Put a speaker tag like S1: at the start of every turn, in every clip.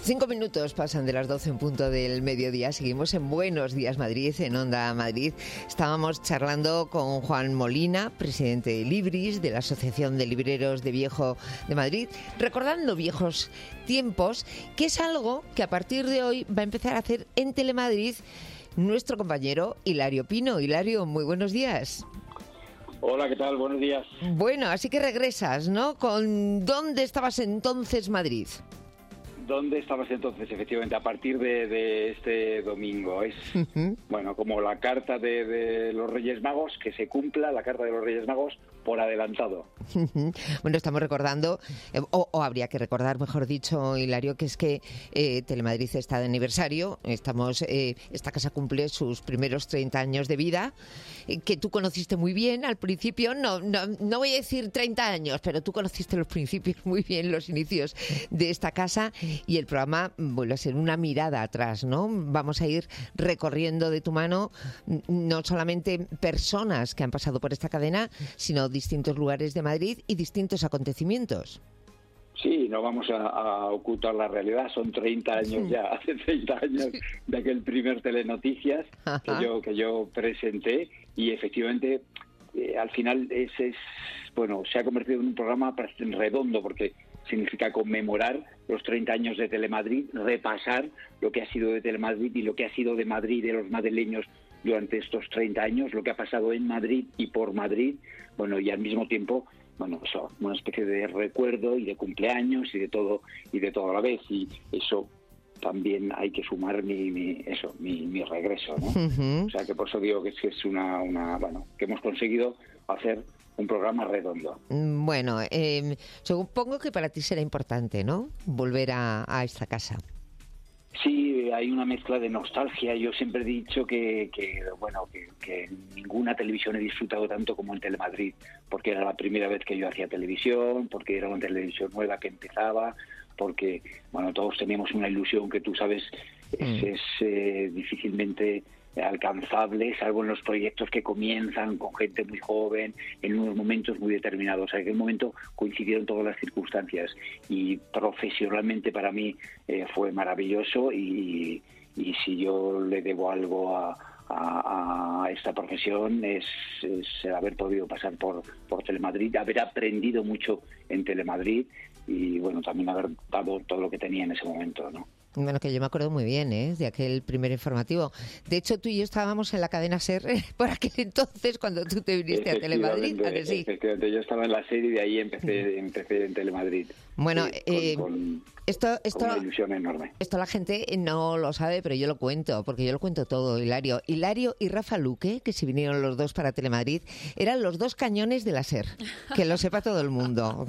S1: 5 minutos pasan de las 12 en punto del mediodía. Seguimos en Buenos Días Madrid, en Onda Madrid. Estábamos charlando con Juan Molina, presidente de Libris, de la Asociación de Libreros de Viejo de Madrid, recordando viejos tiempos, que es algo que a partir de hoy va a empezar a hacer en Telemadrid nuestro compañero Hilario Pino. Hilario, muy buenos días.
S2: Hola, ¿qué tal? Buenos días.
S1: Bueno, así que regresas, ¿no? ¿Con dónde estabas entonces, Madrid?
S2: ¿Dónde estabas entonces? Efectivamente, a partir de este domingo. Es, bueno, como la carta de los Reyes Magos, que se cumpla la carta de los Reyes Magos por adelantado.
S1: Bueno, estamos recordando, o habría que recordar, mejor dicho, Hilario, que es que Telemadrid está de aniversario. Esta casa cumple sus primeros 30 años de vida, que tú conociste muy bien al principio. No voy a decir 30 años, pero tú conociste los principios muy bien, los inicios de esta casa. Y el programa vuelve a ser una mirada atrás, ¿no? Vamos a ir recorriendo de tu mano no solamente personas que han pasado por esta cadena, sino distintos lugares de Madrid y distintos acontecimientos.
S2: Sí, no vamos a ocultar la realidad. Son 30 años ya, hace 30 años de aquel primer Telenoticias que yo presenté, y efectivamente al final bueno, se ha convertido en un programa redondo, porque significa conmemorar los 30 años de Telemadrid, repasar lo que ha sido de Telemadrid y lo que ha sido de Madrid, de los madrileños durante estos 30 años, lo que ha pasado en Madrid y por Madrid, bueno, y al mismo tiempo, bueno, eso, una especie de recuerdo y de cumpleaños y de todo a la vez, y eso también hay que sumar mi regreso, ¿no? O sea, que por eso digo que es bueno, que hemos conseguido hacer un programa redondo.
S1: Bueno, supongo que para ti será importante, ¿no?, volver a esta casa.
S2: Sí, hay una mezcla de nostalgia. Yo siempre he dicho que ninguna televisión he disfrutado tanto como en Telemadrid, porque era la primera vez que yo hacía televisión, porque era una televisión nueva que empezaba, porque, bueno, todos teníamos una ilusión que tú sabes es difícilmente alcanzable, salvo en los proyectos que comienzan con gente muy joven, en unos momentos muy determinados. En aquel momento coincidieron todas las circunstancias, y profesionalmente para mí fue maravilloso, y si yo le debo algo a esta profesión es haber podido pasar por Telemadrid, haber aprendido mucho en Telemadrid, y bueno, también haber dado todo lo que tenía en ese momento, ¿no?
S1: Bueno, que yo me acuerdo muy bien de aquel primer informativo. De hecho, tú y yo estábamos en la cadena SER por aquel entonces, cuando tú te viniste a Telemadrid. ¿A que sí?
S2: Efectivamente, yo estaba en la serie y de ahí empecé en Telemadrid.
S1: Bueno,
S2: con
S1: una
S2: ilusión enorme.
S1: Esto la gente no lo sabe, pero yo lo cuento, porque yo lo cuento todo, Hilario. Hilario y Rafa Luque, que si vinieron los dos para Telemadrid, eran los dos cañones de la SER. Que lo sepa todo el mundo.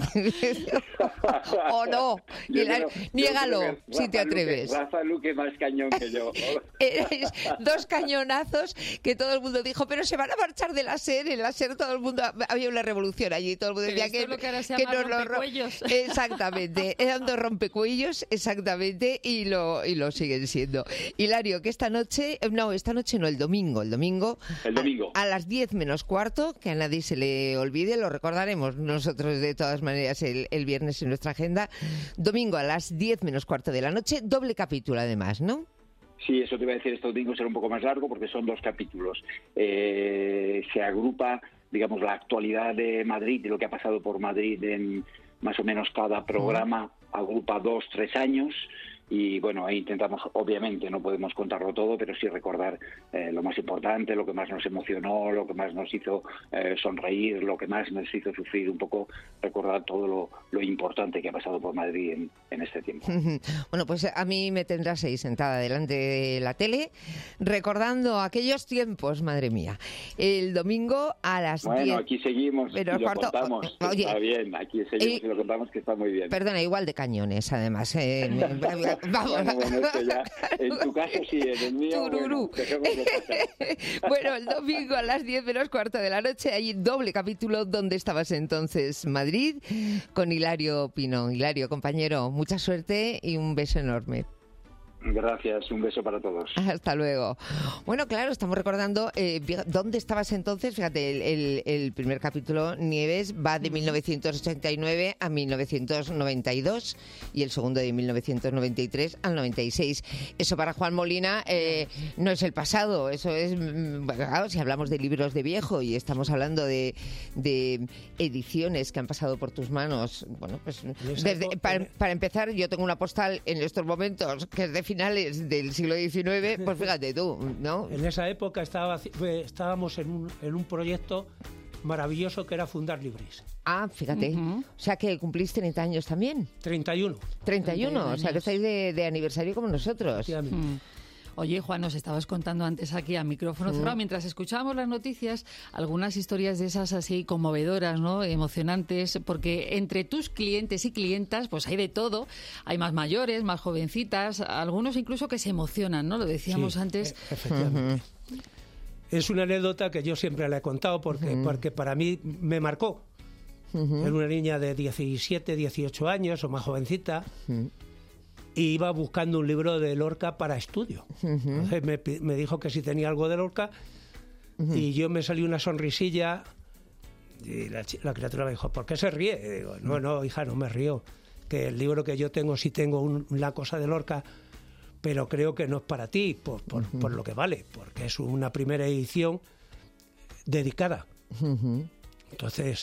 S1: ¿O no? Hilario, niégalo, si te atreves.
S2: Rafa Luque más cañón que yo.
S1: Eres dos cañonazos que todo el mundo dijo, pero se van a marchar de la SER. En la SER todo el mundo, había una revolución allí, todo el mundo decía que
S3: no rompecuellos.
S1: Exactamente, eran dos rompecuellos, exactamente, y lo siguen siendo. Hilario, que esta noche no, el domingo. A las 10 menos cuarto, que a nadie se le olvide, lo recordaremos nosotros de todas maneras el viernes en nuestra agenda. Domingo a las 10 menos cuarto de la noche, doble capítulo además, ¿no?
S2: Sí, eso te iba a decir, este domingo será un poco más largo porque son 2 capítulos. Se agrupa, digamos, la actualidad de Madrid y lo que ha pasado por Madrid en más o menos cada programa, agrupa 2-3 años. Y bueno, ahí intentamos, obviamente no podemos contarlo todo, pero sí recordar lo más importante, lo que más nos emocionó, lo que más nos hizo sonreír, lo que más nos hizo sufrir, un poco recordar todo lo importante que ha pasado por Madrid en este tiempo.
S1: Bueno, pues a mí me tendrás ahí sentada delante de la tele, recordando aquellos tiempos, madre mía. El domingo a las 10...
S2: Bueno, aquí seguimos y lo contamos,
S1: oye,
S2: está bien, aquí seguimos y lo contamos, que está muy bien.
S1: Perdona, igual de cañones, además. Vamos.
S2: Bueno, esto ya, en tu caso sí, en el mío,
S1: bueno, el domingo a las 10 menos cuarto de la noche hay doble capítulo. ¿Dónde estabas entonces? Madrid, con Hilario Pino. Hilario, compañero, mucha suerte y un beso enorme.
S2: Gracias, un beso para todos.
S1: Hasta luego. Bueno, claro, estamos recordando dónde estabas entonces. Fíjate, el primer capítulo, Nieves, va de 1989 a 1992 y el segundo de 1993 al 96. Eso para Juan Molina no es el pasado, eso es, bueno, claro, si hablamos de libros de viejo y estamos hablando de ediciones que han pasado por tus manos. Bueno, pues para empezar, yo tengo una postal en estos momentos que es de finales del siglo XIX, pues fíjate tú, ¿no?
S4: En esa época estábamos en un proyecto maravilloso que era fundar Libris.
S1: Ah, fíjate. O sea que cumplís 30 años también.
S4: 31.
S1: 31, o sea que estáis de aniversario como nosotros.
S3: Oye, Juan, nos estabas contando antes aquí a micrófono cerrado, mientras escuchábamos las noticias, algunas historias de esas así conmovedoras, ¿no? Emocionantes, porque entre tus clientes y clientas, pues hay de todo. Hay más mayores, más jovencitas, algunos incluso que se emocionan, ¿no? Lo decíamos antes.
S4: Efectivamente. Es una anécdota que yo siempre la he contado porque para mí me marcó. Era una niña de 17, 18 años o más jovencita. Y iba buscando un libro de Lorca para estudio. Entonces me dijo que si tenía algo de Lorca y yo me salí una sonrisilla y la criatura me dijo, ¿por qué se ríe? Y digo, no, hija, no me río. Que el libro que yo tengo sí tengo una cosa de Lorca, pero creo que no es para ti por lo que vale, porque es una primera edición dedicada. Entonces,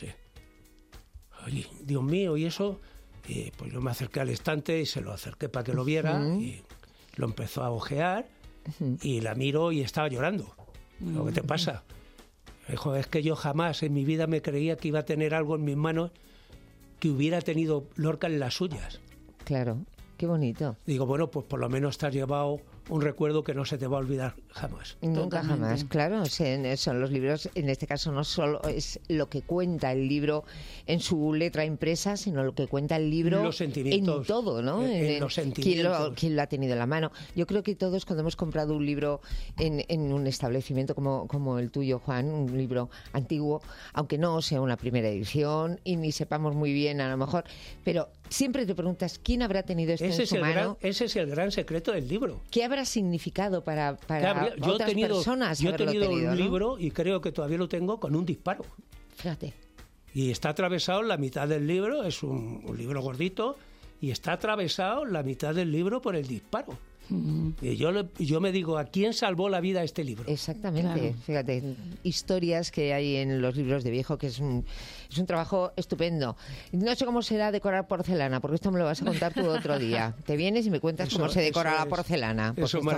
S4: oye, Dios mío, ¿y eso? Y pues yo me acerqué al estante y se lo acerqué para que lo viera y lo empezó a ojear y la miro y estaba llorando. ¿Qué te pasa? Me dijo, es que yo jamás en mi vida me creía que iba a tener algo en mis manos que hubiera tenido Lorca en las suyas.
S1: Claro, qué bonito.
S4: Digo, bueno, pues por lo menos te has llevado un recuerdo que no se te va a olvidar jamás.
S1: Nunca jamás, claro. Son los libros, en este caso no solo es lo que cuenta el libro en su letra impresa, sino lo que cuenta el libro
S4: los sentimientos,
S1: en todo, ¿no?
S4: En los sentimientos.
S1: ¿Quién lo ha tenido en la mano? Yo creo que todos cuando hemos comprado un libro en un establecimiento como el tuyo, Juan, un libro antiguo, aunque no sea una primera edición y ni sepamos muy bien a lo mejor, pero siempre te preguntas quién habrá tenido esto en su mano.
S4: Ese es el gran secreto del libro.
S1: ¿Qué habrá significado para otras personas?
S4: Yo he tenido un
S1: ¿no?
S4: libro y creo que todavía lo tengo con un disparo.
S1: Fíjate.
S4: Y está atravesado la mitad del libro, es un libro gordito, y está atravesado la mitad del libro por el disparo. Y yo me digo, ¿a quién salvó la vida este libro?
S1: Exactamente,
S3: claro.
S1: Fíjate, historias que hay en los libros de viejo, que es un trabajo estupendo. No sé cómo será decorar porcelana, porque esto me lo vas a contar tú otro día. Te vienes y me cuentas cómo se decora la porcelana, porque
S4: eso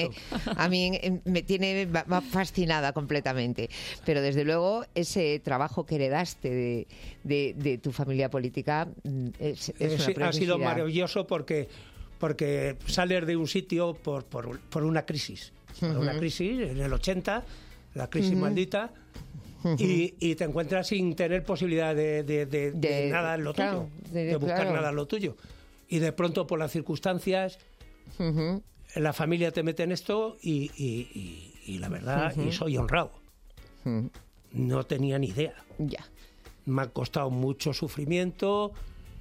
S1: me tiene fascinada completamente. Pero desde luego ese trabajo que heredaste de tu familia política es una
S4: ha sido maravilloso porque sales de un sitio por una crisis. Por una crisis en el 80, la crisis maldita, y te encuentras sin tener posibilidad de nada en lo tuyo, de buscar nada en lo tuyo. Y de pronto, por las circunstancias, la familia te mete en esto y la verdad, y soy honrado. No tenía ni idea.
S1: Ya.
S4: Me ha costado mucho sufrimiento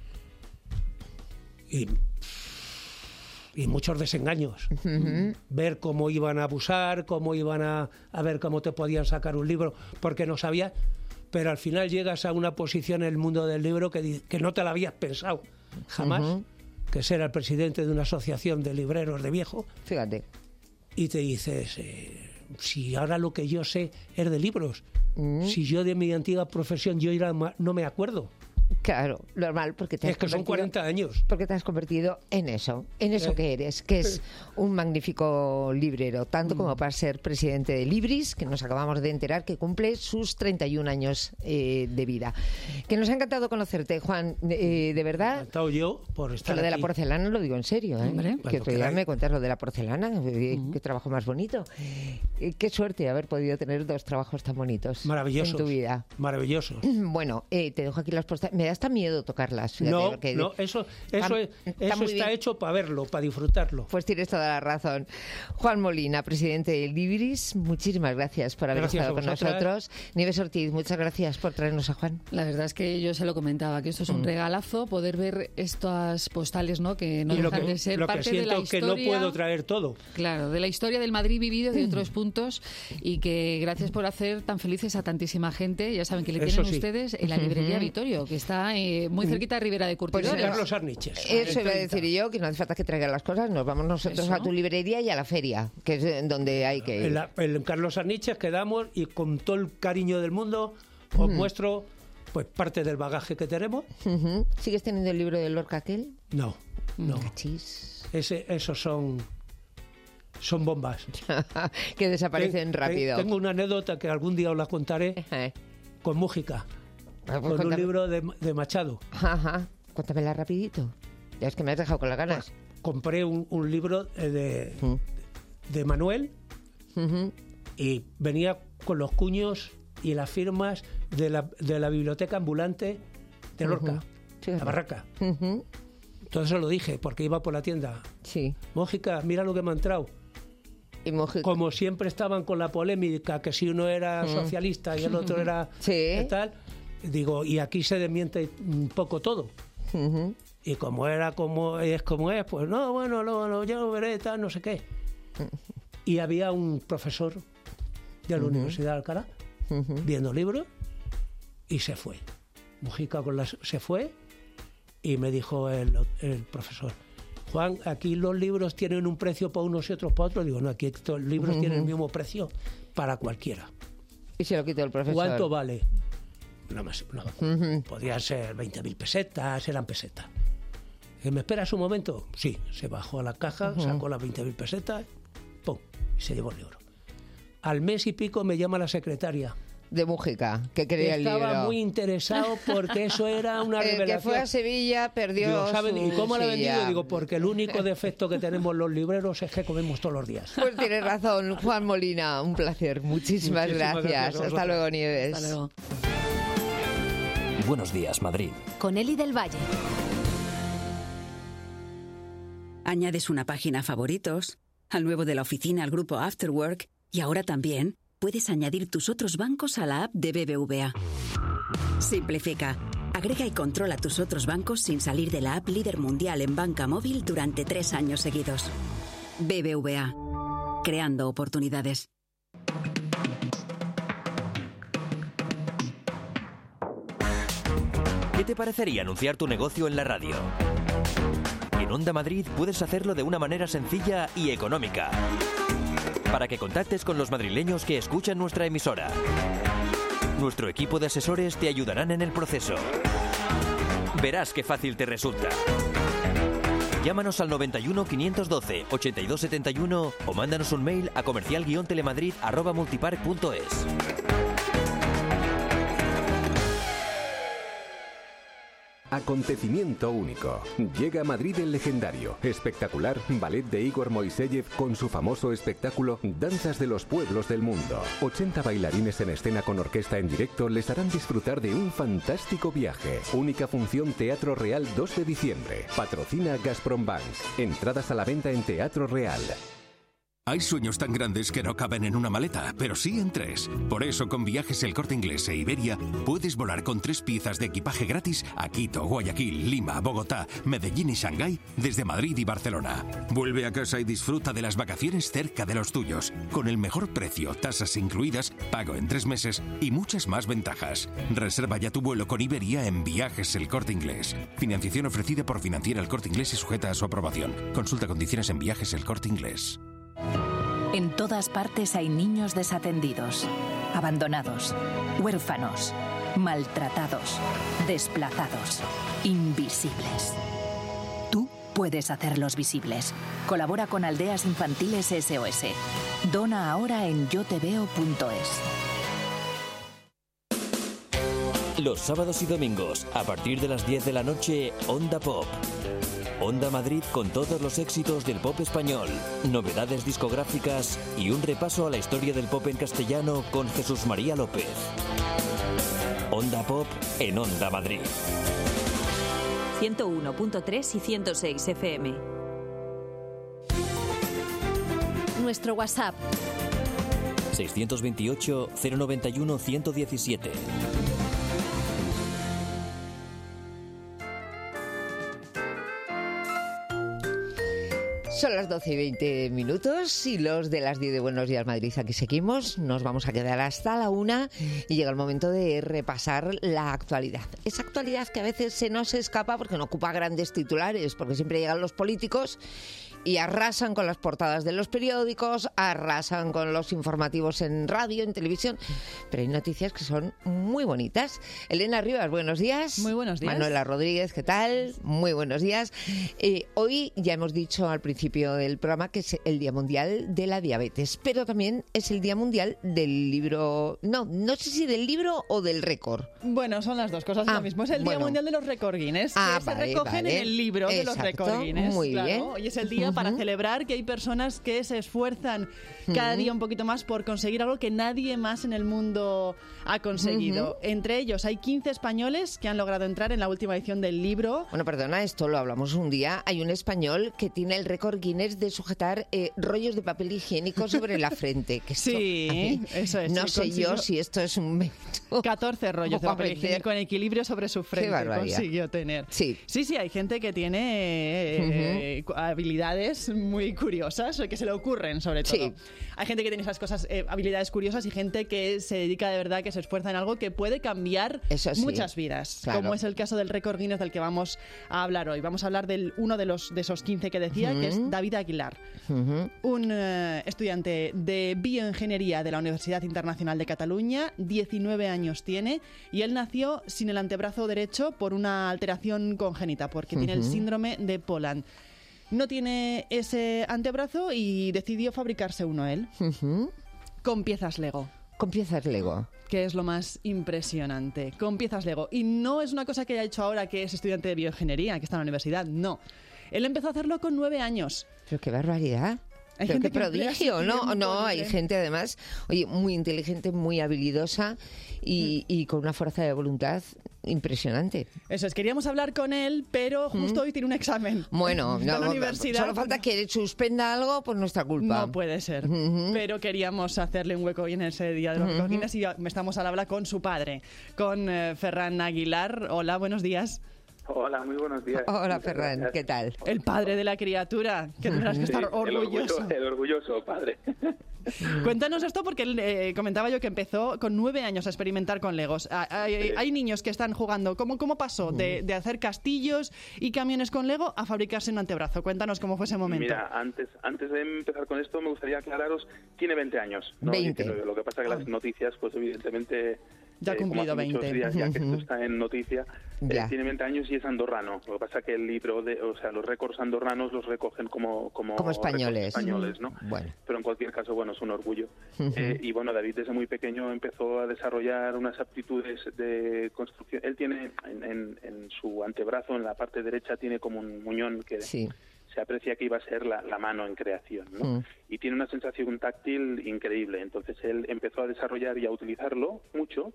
S4: y muchos desengaños. Ver cómo iban a abusar, cómo iban a ver cómo te podían sacar un libro, porque no sabías, pero al final llegas a una posición en el mundo del libro que no te la habías pensado jamás, que ser el presidente de una asociación de libreros de viejo.
S1: Fíjate.
S4: Y te dices, si ahora lo que yo sé es de libros, si yo de mi antigua profesión yo no me acuerdo.
S1: Claro, normal, porque
S4: es que son 40 años.
S1: Porque te has convertido en eso que eres, que es un magnífico librero, tanto como para ser presidente de Libris, que nos acabamos de enterar que cumple sus 31 años de vida. Que nos ha encantado conocerte, Juan, de verdad.
S4: Encantado yo por estar
S1: que lo de
S4: aquí.
S1: la porcelana lo digo en serio, ¿eh?
S3: Hombre,
S1: que otro día me cuentas lo de la porcelana, qué trabajo más bonito. Qué suerte haber podido tener dos trabajos tan bonitos en tu vida.
S4: Maravillosos.
S1: Bueno, te dejo aquí las postales. Me da hasta miedo tocarlas. Fíjate,
S4: no, eso está hecho para verlo, para disfrutarlo.
S1: Pues tienes toda la razón. Juan Molina, presidente del Libris, muchísimas gracias por haber estado con nosotros. Nieves Ortiz, muchas gracias por traernos a Juan.
S3: La verdad es que yo se lo comentaba, que esto es un regalazo, poder ver estas postales, ¿no? Que no dejan de ser parte de la historia.
S4: Que no puedo traer todo.
S3: Claro, de la historia del Madrid vivido, de otros puntos, y que gracias por hacer tan felices a tantísima gente. Ya saben que le tienen ustedes en la librería Vittorio, que está muy cerquita de Ribera de Curtidores.
S4: Pues Carlos Arniches.
S1: Eso iba a decir yo, que no hace falta que traigan las cosas, nos vamos nosotros a tu librería y a la feria, que es donde hay que ir.
S4: En Carlos Arniches quedamos y con todo el cariño del mundo os muestro pues parte del bagaje que tenemos.
S1: ¿Sigues teniendo el libro de Lorca aquel?
S4: No.
S1: Cachis.
S4: Esos son bombas.
S1: Que desaparecen rápido.
S4: Tengo una anécdota que algún día os la contaré con Mújica, con un libro de Machado.
S1: Ajá. Cuéntamela rapidito. Ya es que me has dejado con las ganas.
S4: Pues, compré un libro de Manuel y venía con los cuños y las firmas de la biblioteca ambulante de Lorca, la Barraca. Entonces se lo dije, porque iba por la tienda.
S1: Sí.
S4: Mújica, mira lo que me han entrado.
S1: Y Mújica,
S4: como siempre estaban con la polémica, que si uno era socialista y el otro era tal, digo, y aquí se desmiente un poco todo. Y como es, pues no, bueno, yo veré, tal, no sé qué. Y había un profesor de la Universidad de Alcalá viendo libros y se fue. Mújica se fue y me dijo el profesor: Juan, aquí los libros tienen un precio para unos y otros para otros. Digo, no, aquí estos libros tienen el mismo precio para cualquiera.
S1: Y se lo quitó el profesor.
S4: ¿Cuánto vale? No. Podrían ser 20.000 pesetas, eran pesetas. ¿Me esperas un momento? Sí, se bajó a la caja, sacó las 20.000 pesetas, ¡pum! Y se llevó el libro. Al mes y pico me llama la secretaria
S1: de Mújica, que quería el libro.
S4: Estaba muy interesado porque eso era una revelación.
S1: El que fue a Sevilla perdió.
S4: Digo, ¿saben? ¿Y cómo lo ha vendido? Digo, porque el único defecto que tenemos los libreros es que comemos todos los días.
S1: Pues tienes razón, Juan Molina, un placer. Muchísimas gracias. Hasta luego, Nieves.
S3: Hasta luego.
S5: Buenos días, Madrid.
S6: Con Eli del Valle.
S7: Añades una página a favoritos, al nuevo de la oficina, al grupo Afterwork, y ahora también puedes añadir tus otros bancos a la app de BBVA. Simplifica. Agrega y controla tus otros bancos sin salir de la app líder mundial en banca móvil durante 3 años seguidos. BBVA. Creando oportunidades.
S5: ¿Qué te parecería anunciar tu negocio en la radio? En Onda Madrid puedes hacerlo de una manera sencilla y económica, para que contactes con los madrileños que escuchan nuestra emisora. Nuestro equipo de asesores te ayudarán en el proceso. Verás qué fácil te resulta. Llámanos al 91 512 8271 o mándanos un mail a comercial-telemadrid@multipark.es.
S8: Acontecimiento único. Llega a Madrid el legendario, espectacular ballet de Igor Moiseyev con su famoso espectáculo Danzas de los Pueblos del Mundo. 80 bailarines en escena con orquesta en directo les harán disfrutar de un fantástico viaje. Única función Teatro Real 2 de diciembre. Patrocina Gazprom Bank. Entradas a la venta en Teatro Real.
S9: Hay sueños tan grandes que no caben en una maleta, pero sí en 3. Por eso, con Viajes El Corte Inglés e Iberia, puedes volar con 3 piezas de equipaje gratis a Quito, Guayaquil, Lima, Bogotá, Medellín y Shanghái desde Madrid y Barcelona. Vuelve a casa y disfruta de las vacaciones cerca de los tuyos, con el mejor precio, tasas incluidas, pago en 3 meses y muchas más ventajas. Reserva ya tu vuelo con Iberia en Viajes El Corte Inglés. Financiación ofrecida por Financiera El Corte Inglés y sujeta a su aprobación. Consulta condiciones en Viajes El Corte Inglés.
S6: En todas partes hay niños desatendidos, abandonados, huérfanos, maltratados, desplazados, invisibles. Tú puedes hacerlos visibles. Colabora con Aldeas Infantiles SOS. Dona ahora en yoteveo.es.
S5: Los sábados y domingos, a partir de las 10 de la noche, Onda Pop. Onda Madrid con todos los éxitos del pop español, novedades discográficas y un repaso a la historia del pop en castellano con Jesús María López. Onda Pop en Onda Madrid.
S10: 101.3 y 106 FM. Nuestro WhatsApp
S5: 628 091 117.
S1: Son las 12 y 20 minutos y los de las 10 de Buenos Días Madrid aquí seguimos. Nos vamos a quedar hasta la 1 y llega el momento de repasar la actualidad. Esa actualidad que a veces se nos escapa porque no ocupa grandes titulares, porque siempre llegan los políticos y arrasan con las portadas de los periódicos, arrasan con los informativos en radio, en televisión, pero hay noticias que son muy bonitas. Elena Rivas, buenos días.
S11: Muy buenos días.
S1: Manuela Rodríguez, ¿qué tal? Muy buenos días. Hoy ya hemos dicho al principio del programa que es el Día Mundial de la Diabetes, pero también es el Día Mundial del libro... No sé si del libro o del récord.
S11: Bueno, son las dos cosas lo mismo. Es el Día Mundial de los récord Guinness, que se recogen en el libro de los récord Guinness.
S1: Muy bien.
S11: Y es el día para celebrar que hay personas que se esfuerzan cada día un poquito más por conseguir algo que nadie más en el mundo ha conseguido. Entre ellos hay 15 españoles que han logrado entrar en la última edición del libro.
S1: Bueno, perdona, esto lo hablamos un día. Hay un español que tiene el récord Guinness de sujetar rollos de papel higiénico sobre la frente. Que esto,
S11: sí, eso es.
S1: No sé yo si esto es un mérito.
S11: 14 rollos de papel higiénico en equilibrio sobre su frente consiguió tener.
S1: Sí,
S11: hay gente que tiene habilidades muy curiosas, que se le ocurren sobre todo. Sí. Hay gente que tiene esas cosas, habilidades curiosas, y gente que se dedica de verdad, que se esfuerza en algo que puede cambiar muchas vidas, claro. Como es el caso del récord Guinness del que vamos a hablar hoy. Vamos a hablar de uno de esos 15 que decía, que es David Aguilar, un estudiante de bioingeniería de la Universidad Internacional de Cataluña. 19 años tiene y él nació sin el antebrazo derecho por una alteración congénita, porque tiene el síndrome de Poland. No tiene ese antebrazo y decidió fabricarse uno él, con piezas Lego.
S1: Con piezas Lego.
S11: Que es lo más impresionante. Con piezas Lego. Y no es una cosa que haya hecho ahora que es estudiante de bioingeniería, que está en la universidad, no. Él empezó a hacerlo con 9 años.
S1: Pero qué barbaridad. Hay gente que prodigio, ¿no? Hay gente además, oye, muy inteligente, muy habilidosa y con una fuerza de voluntad impresionante.
S11: Eso es, queríamos hablar con él, pero justo hoy tiene un examen.
S1: Bueno, no, la universidad. Solo falta que suspenda algo por nuestra culpa.
S11: No puede ser, pero queríamos hacerle un hueco hoy en ese día de los récord Guinness y estamos al habla con su padre, con Ferran Aguilar. Hola, buenos días.
S12: Hola, muy buenos días.
S1: Hola, Ferran, ¿qué tal?
S11: El padre de la criatura, que tendrás que estar orgulloso.
S12: El orgulloso padre.
S11: Cuéntanos esto porque comentaba yo que empezó con 9 años a experimentar con Legos. Hay niños que están jugando. ¿Cómo pasó de hacer castillos y camiones con Lego a fabricarse un antebrazo? Cuéntanos cómo fue ese momento.
S12: Mira, antes de empezar con esto me gustaría aclararos, tiene 20 años, ¿no?
S1: 20.
S12: Lo que pasa es que las noticias, pues evidentemente...
S11: Ya ha cumplido 20.
S12: Días, ya que esto está en noticia, tiene 20 años y es andorrano. Lo que pasa es que el libro, los récords andorranos los recogen como
S1: españoles,
S12: ¿no?
S1: Bueno.
S12: Pero en cualquier caso, bueno, es un orgullo. Y bueno, David desde muy pequeño empezó a desarrollar unas aptitudes de construcción. Él tiene en su antebrazo, en la parte derecha, tiene como un muñón que... Sí. Se aprecia que iba a ser la mano en creación, ¿no? Y tiene una sensación táctil increíble. Entonces él empezó a desarrollar y a utilizarlo mucho,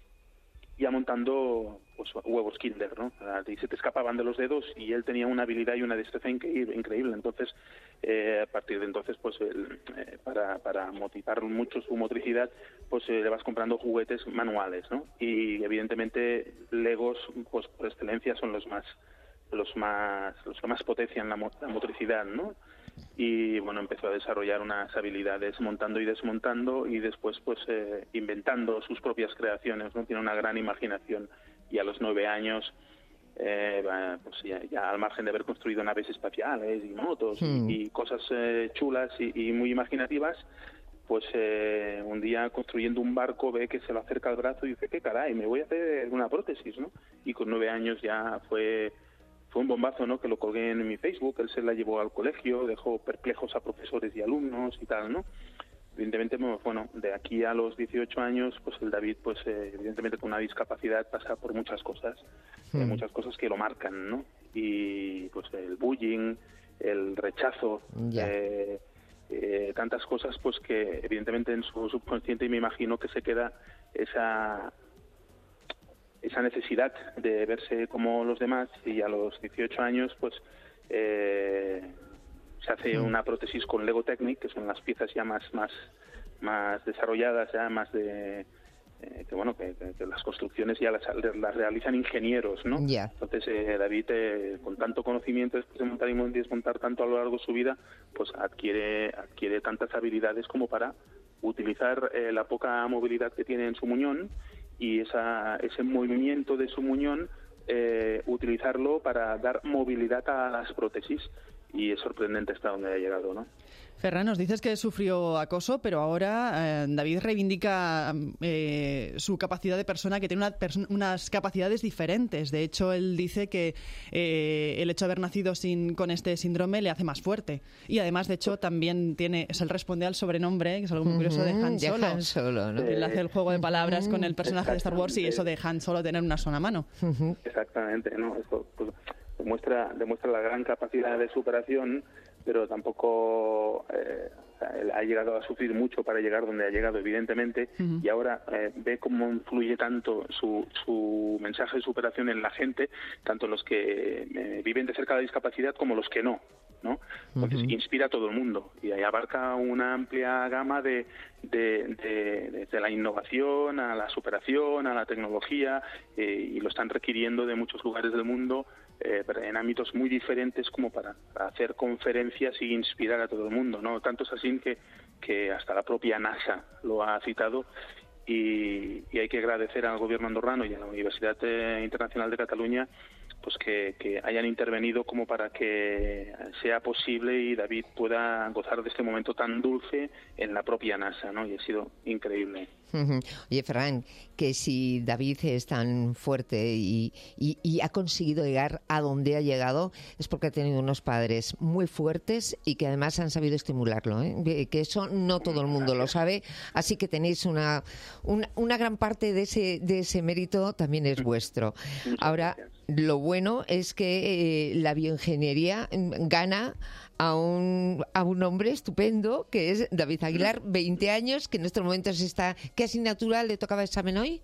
S12: ya montando pues, huevos Kinder, ¿no? Y se te escapaban de los dedos y él tenía una habilidad y una destreza increíble. Entonces, a partir de entonces, pues para motivar mucho su motricidad, pues le vas comprando juguetes manuales, ¿no? Y evidentemente Legos, pues por excelencia, son los que más potencian la motricidad, ¿no? Y bueno, empezó a desarrollar unas habilidades montando y desmontando y después pues inventando sus propias creaciones, ¿no? Tiene una gran imaginación y a los 9 años pues ya al margen de haber construido naves espaciales y motos y cosas chulas y muy imaginativas, pues un día construyendo un barco ve que se lo acerca al brazo y dice, qué caray, me voy a hacer una prótesis, ¿no? Y con 9 años ya fue un bombazo, ¿no? Que lo colgué en mi Facebook. Él se la llevó al colegio, dejó perplejos a profesores y alumnos y tal, ¿no? Evidentemente, bueno, de aquí a los 18 años, pues el David, pues evidentemente con una discapacidad pasa por muchas cosas que lo marcan, ¿no? Y pues el bullying, el rechazo, tantas cosas, pues que evidentemente en su subconsciente, y me imagino que se queda esa necesidad de verse como los demás, y a los 18 años pues se hace una prótesis con Lego Technic, que son las piezas ya más desarrolladas, ya más de que las construcciones ya las realizan ingenieros, ¿no?
S1: Yeah.
S12: Entonces David, con tanto conocimiento después de montar y desmontar tanto a lo largo de su vida, pues adquiere tantas habilidades como para utilizar la poca movilidad que tiene en su muñón, y ese movimiento de su muñón utilizarlo para dar movilidad a las prótesis, y es sorprendente hasta donde ha llegado, ¿no?
S11: Ferran, nos dices que sufrió acoso, pero ahora David reivindica su capacidad de persona, que tiene unas capacidades diferentes. De hecho, él dice que el hecho de haber nacido con este síndrome le hace más fuerte. Y además, de hecho, también él responde al sobrenombre, que es algo muy curioso, de Han Solo.
S1: De Han Solo, ¿no?
S11: Él hace el juego de palabras con el personaje de Star Wars, y eso de Han Solo tener una sola mano.
S12: Exactamente, ¿no? Esto pues, demuestra la gran capacidad de superación, pero tampoco él ha llegado a sufrir mucho para llegar donde ha llegado, evidentemente, y ahora ve cómo influye tanto su mensaje de superación en la gente, tanto los que viven de cerca de la discapacidad como los que no, Entonces inspira a todo el mundo, y ahí abarca una amplia gama de la innovación a la superación, a la tecnología, y lo están requiriendo de muchos lugares del mundo, en ámbitos muy diferentes, como para hacer conferencias y inspirar a todo el mundo, ¿no? Tanto es así que hasta la propia NASA lo ha citado, y hay que agradecer al gobierno andorrano y a la Universidad Internacional de Cataluña pues que hayan intervenido como para que sea posible y David pueda gozar de este momento tan dulce en la propia NASA, ¿no? Y ha sido increíble.
S1: Oye, Ferran, que si David es tan fuerte y ha conseguido llegar a donde ha llegado, es porque ha tenido unos padres muy fuertes y que además han sabido estimularlo, ¿eh? Que eso no todo el mundo lo sabe, así que tenéis una gran parte de ese mérito también es vuestro. Ahora, lo bueno es que la bioingeniería gana a un hombre estupendo, que es David Aguilar, 20 años, que en estos momentos está... ¿Qué asignatura le tocaba examen hoy?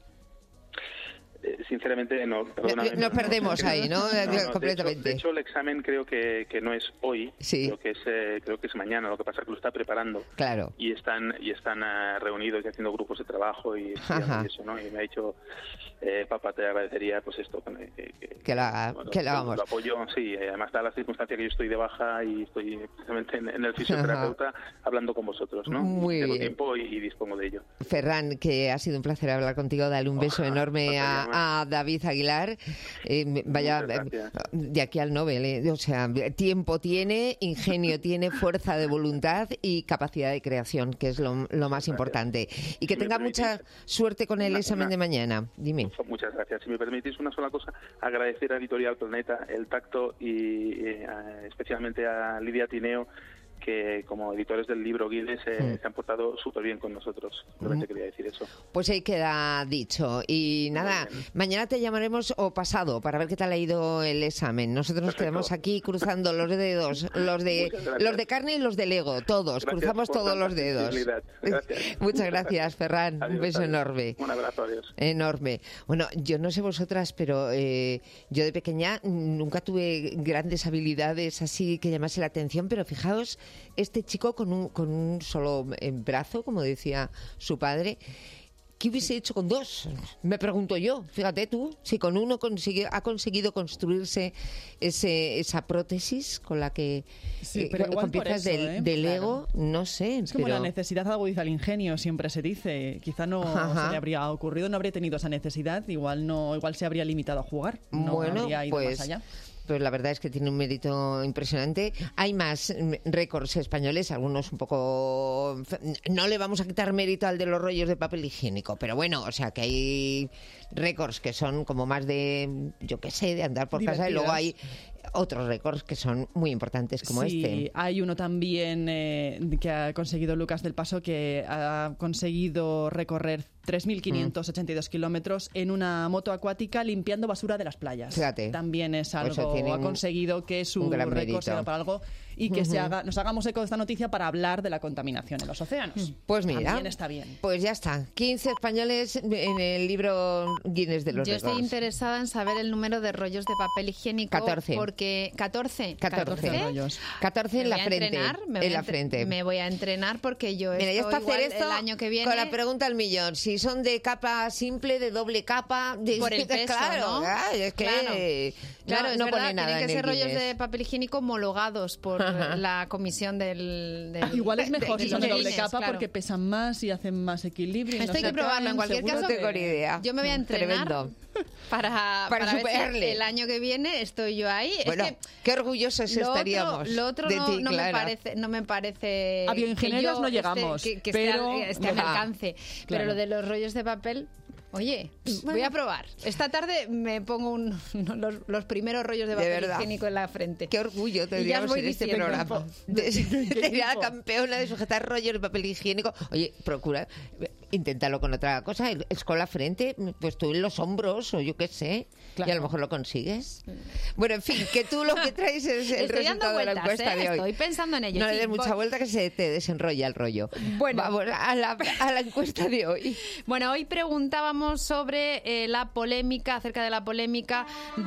S12: Sinceramente, no.
S1: Nos perdemos ahí, ¿no? Completamente.
S12: De hecho, el examen creo que no es hoy,
S1: sí.
S12: creo que es mañana. Lo que pasa es que lo está preparando.
S1: Claro.
S12: Y están reunidos y haciendo grupos de trabajo y eso, ¿no? Y me ha dicho, papá, te agradecería pues esto,
S1: que lo hagamos.
S12: Lo apoyo, sí. Además, da la circunstancia que yo estoy de baja y estoy precisamente en el fisioterapeuta hablando con vosotros, ¿no?
S1: Muy
S12: Tengo
S1: bien.
S12: tiempo y dispongo de ello.
S1: Ferran, que ha sido un placer hablar contigo. Dale un beso enorme a David Aguilar. Vaya, de aquí al Nobel, o sea, tiempo tiene, ingenio tiene, fuerza de voluntad y capacidad de creación, que es lo más importante. Y que tenga mucha suerte con el examen de mañana. Dime.
S12: Muchas gracias. Si me permitís una sola cosa, agradecer a Editorial Planeta el tacto y especialmente a Lidia Tineo, que como editores del libro Guides se han portado súper bien con nosotros. Realmente quería decir eso.
S1: Pues ahí queda dicho. Y nada, mañana te llamaremos o pasado para ver qué tal ha ido el examen. Nosotros nos quedamos aquí cruzando los dedos, los de carne y los de Lego, todos. Cruzamos todos los dedos. Muchas gracias, Ferran. Un beso enorme.
S12: Un abrazo, adiós.
S1: Enorme. Bueno, yo no sé vosotras, pero yo de pequeña nunca tuve grandes habilidades así que llamase la atención, pero fijaos, este chico con un solo brazo, como decía su padre, ¿qué hubiese hecho con dos? Me pregunto yo. Fíjate tú, si con uno ha conseguido construirse esa prótesis con la que con piezas de Lego, claro. No sé.
S11: Es como la necesidad agudiza el ingenio, siempre se dice. Quizá no se le habría ocurrido, no habría tenido esa necesidad, igual se habría limitado a jugar. No habría ido más allá.
S1: Pues la verdad es que tiene un mérito impresionante. Hay más récords españoles, algunos un poco... No le vamos a quitar mérito al de los rollos de papel higiénico, pero bueno, o sea que hay récords que son como más de, yo qué sé, de andar por casa, y luego hay otros récords que son muy importantes como este.
S11: Sí, hay uno también que ha conseguido Lucas del Paso, que ha conseguido recorrer 3.582 kilómetros en una moto acuática limpiando basura de las playas.
S1: Fíjate.
S11: También es algo, ha conseguido que su récord sea para algo, y que nos hagamos eco de esta noticia para hablar de la contaminación en los océanos.
S1: Pues mira,
S11: también está bien.
S1: Pues ya está. 15 españoles en el libro Guinness de los
S13: Yo
S1: récords.
S13: estoy interesada en saber el número de rollos de papel higiénico.
S1: 14.
S13: Porque 14
S11: rollos.
S1: 14 en la frente.
S13: Me voy a entrenar porque yo
S1: Mira, ya está hacer esto
S13: el año que viene
S1: con la pregunta al millón. Si son de capa simple, de doble capa...
S13: Por el peso,
S1: claro,
S13: ¿no?
S1: Es que
S13: claro,
S1: no
S13: es
S1: pone
S13: verdad,
S1: nada
S13: tienen que
S1: en
S13: ser
S1: el
S13: rollos
S1: Guinness.
S13: de papel higiénico homologados por la comisión del
S11: Igual es mejor si son de doble
S13: Guinness,
S11: capa
S13: claro.
S11: porque pesan más y hacen más equilibrio.
S13: Esto hay que probarlo. En cualquier caso,
S1: no tengo ni idea.
S13: Yo me voy a entrenar
S1: Tremendo.
S13: para ver si
S1: superarle.
S13: el año que viene estoy yo ahí.
S1: Bueno,
S13: es que
S1: qué orgullosos estaríamos
S13: lo otro
S1: de
S13: no,
S1: ti,
S13: no me
S1: Clara.
S13: parece, no me parece
S11: A bioingenieros
S13: que yo
S11: no llegamos,
S13: que
S11: pero
S13: esté a mi alcance.
S11: Claro.
S13: Pero lo de los rollos de papel... Oye, voy a probar. Esta tarde me pongo los primeros rollos de papel
S1: verdad.
S13: higiénico en la frente.
S1: Qué orgullo
S13: Y ya os
S1: tendríamos
S13: voy
S1: en este
S13: diciendo.
S1: programa. Sería la campeona de sujetar rollos de papel higiénico. Oye, procura, inténtalo con otra cosa. Es con la frente, pues tú en los hombros o yo qué sé.
S11: Claro.
S1: Y a lo mejor lo consigues. Bueno, en fin, que tú lo que traes es el
S13: Estoy dando
S1: resultado de la
S13: vueltas,
S1: encuesta de hoy.
S13: Estoy pensando en ello.
S1: No
S13: Sí,
S1: le des mucha
S13: voy.
S1: vuelta que se te desenrolla el rollo.
S13: Bueno.
S1: Vamos a la encuesta de hoy.
S13: Bueno, hoy preguntábamos sobre acerca de la polémica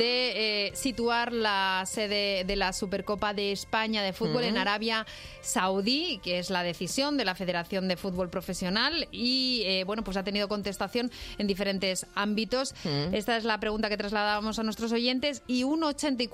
S13: de situar la sede de la Supercopa de España de fútbol en Arabia Saudí, que es la decisión de la Federación de Fútbol Profesional y bueno, pues ha tenido contestación en diferentes ámbitos. Esta es la pregunta que trasladábamos a nuestros oyentes y un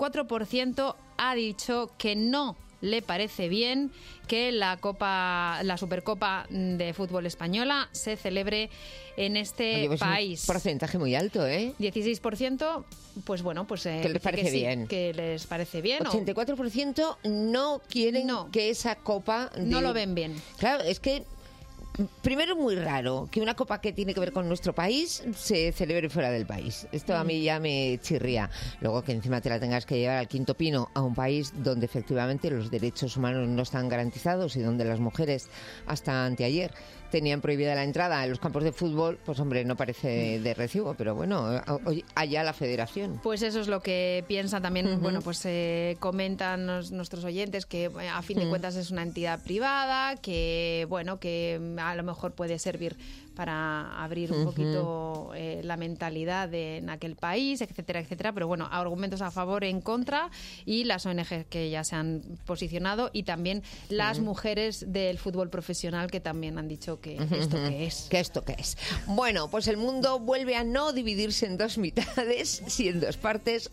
S13: 84% ha dicho que no le parece bien que la Supercopa de Fútbol Española se celebre en este
S1: Oye, pues
S13: país.
S1: Un porcentaje muy alto, ¿eh?
S13: 16%, pues bueno, pues
S1: que les parece bien.
S13: Que les parece bien.
S1: 84% no quieren que esa copa...
S13: No lo ven bien.
S1: Claro, es que primero, muy raro que una copa que tiene que ver con nuestro país se celebre fuera del país. Esto a mí ya me chirría. Luego que encima te la tengas que llevar al quinto pino a un país donde efectivamente los derechos humanos no están garantizados y donde las mujeres hasta anteayer tenían prohibida la entrada en los campos de fútbol, pues hombre, no parece de recibo, pero bueno, allá la federación.
S13: Pues eso es lo que piensan también, bueno, pues comentan nuestros oyentes que a fin de cuentas es una entidad privada, que bueno, que a lo mejor puede servir para abrir un poquito la mentalidad en aquel país, etcétera, etcétera. Pero bueno, argumentos a favor, en contra, y las ONG que ya se han posicionado y también las mujeres del fútbol profesional que también han dicho que esto qué es.
S1: Que esto qué es. Bueno, pues el mundo vuelve a no dividirse en dos mitades, sí en dos partes.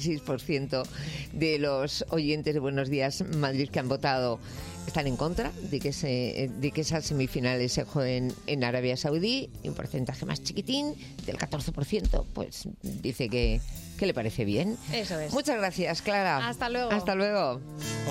S1: 86% de los oyentes de Buenos Días Madrid que han votado están en contra de que esas semifinales se jueguen en Arabia Saudí, y un porcentaje más chiquitín, del 14%, pues dice que le parece bien.
S13: Eso es.
S1: Muchas gracias, Clara.
S13: Hasta luego.
S1: Hasta luego.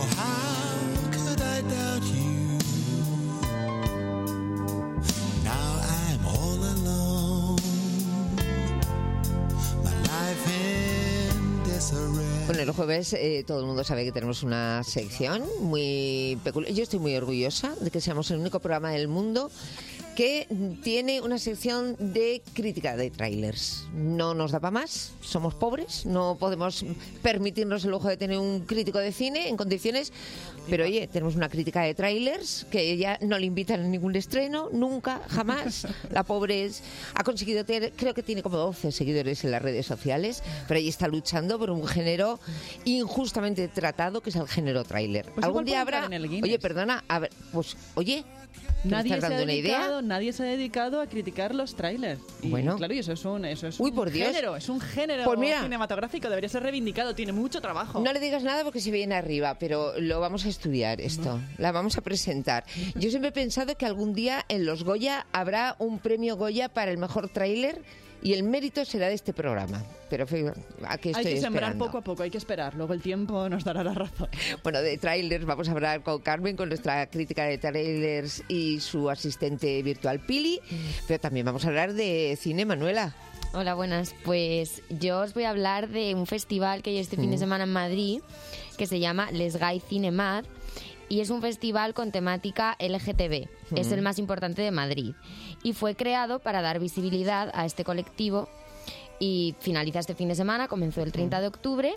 S1: Bueno, el jueves todo el mundo sabe que tenemos una sección muy peculiar. Yo estoy muy orgullosa de que seamos el único programa del mundo que tiene una sección de crítica de tráilers. No nos da para más, somos pobres, no podemos permitirnos el lujo de tener un crítico de cine en condiciones, pero oye, tenemos una crítica de tráilers que ella no le invitan a ningún estreno, nunca, jamás. La pobre ha conseguido tener, creo que tiene como 12 seguidores en las redes sociales, pero ella está luchando por un género injustamente tratado, que es el género tráiler.
S11: Pues
S1: algún día habrá... Oye, perdona, a ver, pues oye...
S11: Nadie se ha dedicado a criticar los trailers. Bueno, claro, y eso es un género, es un género
S1: pues mira,
S11: cinematográfico, debería ser reivindicado, tiene mucho trabajo.
S1: No le digas nada porque se viene arriba, pero lo vamos a estudiar esto, la vamos a presentar. Yo siempre he pensado que algún día en los Goya habrá un premio Goya para el mejor tráiler y el mérito será de este programa. Pero aquí estoy
S11: hay que sembrar
S1: esperando.
S11: poco a poco, hay que esperar, luego el tiempo nos dará la razón.
S1: Bueno, de trailers vamos a hablar con Carmen, con nuestra crítica de trailers y su asistente virtual Pili, pero también vamos a hablar de cine, Manuela.
S14: Hola, buenas. Pues yo os voy a hablar de un festival que hay este fin de semana en Madrid que se llama Les Gay Cinemat y es un festival con temática LGTB. Es el más importante de Madrid y fue creado para dar visibilidad a este colectivo y finaliza este fin de semana, comenzó el 30 de octubre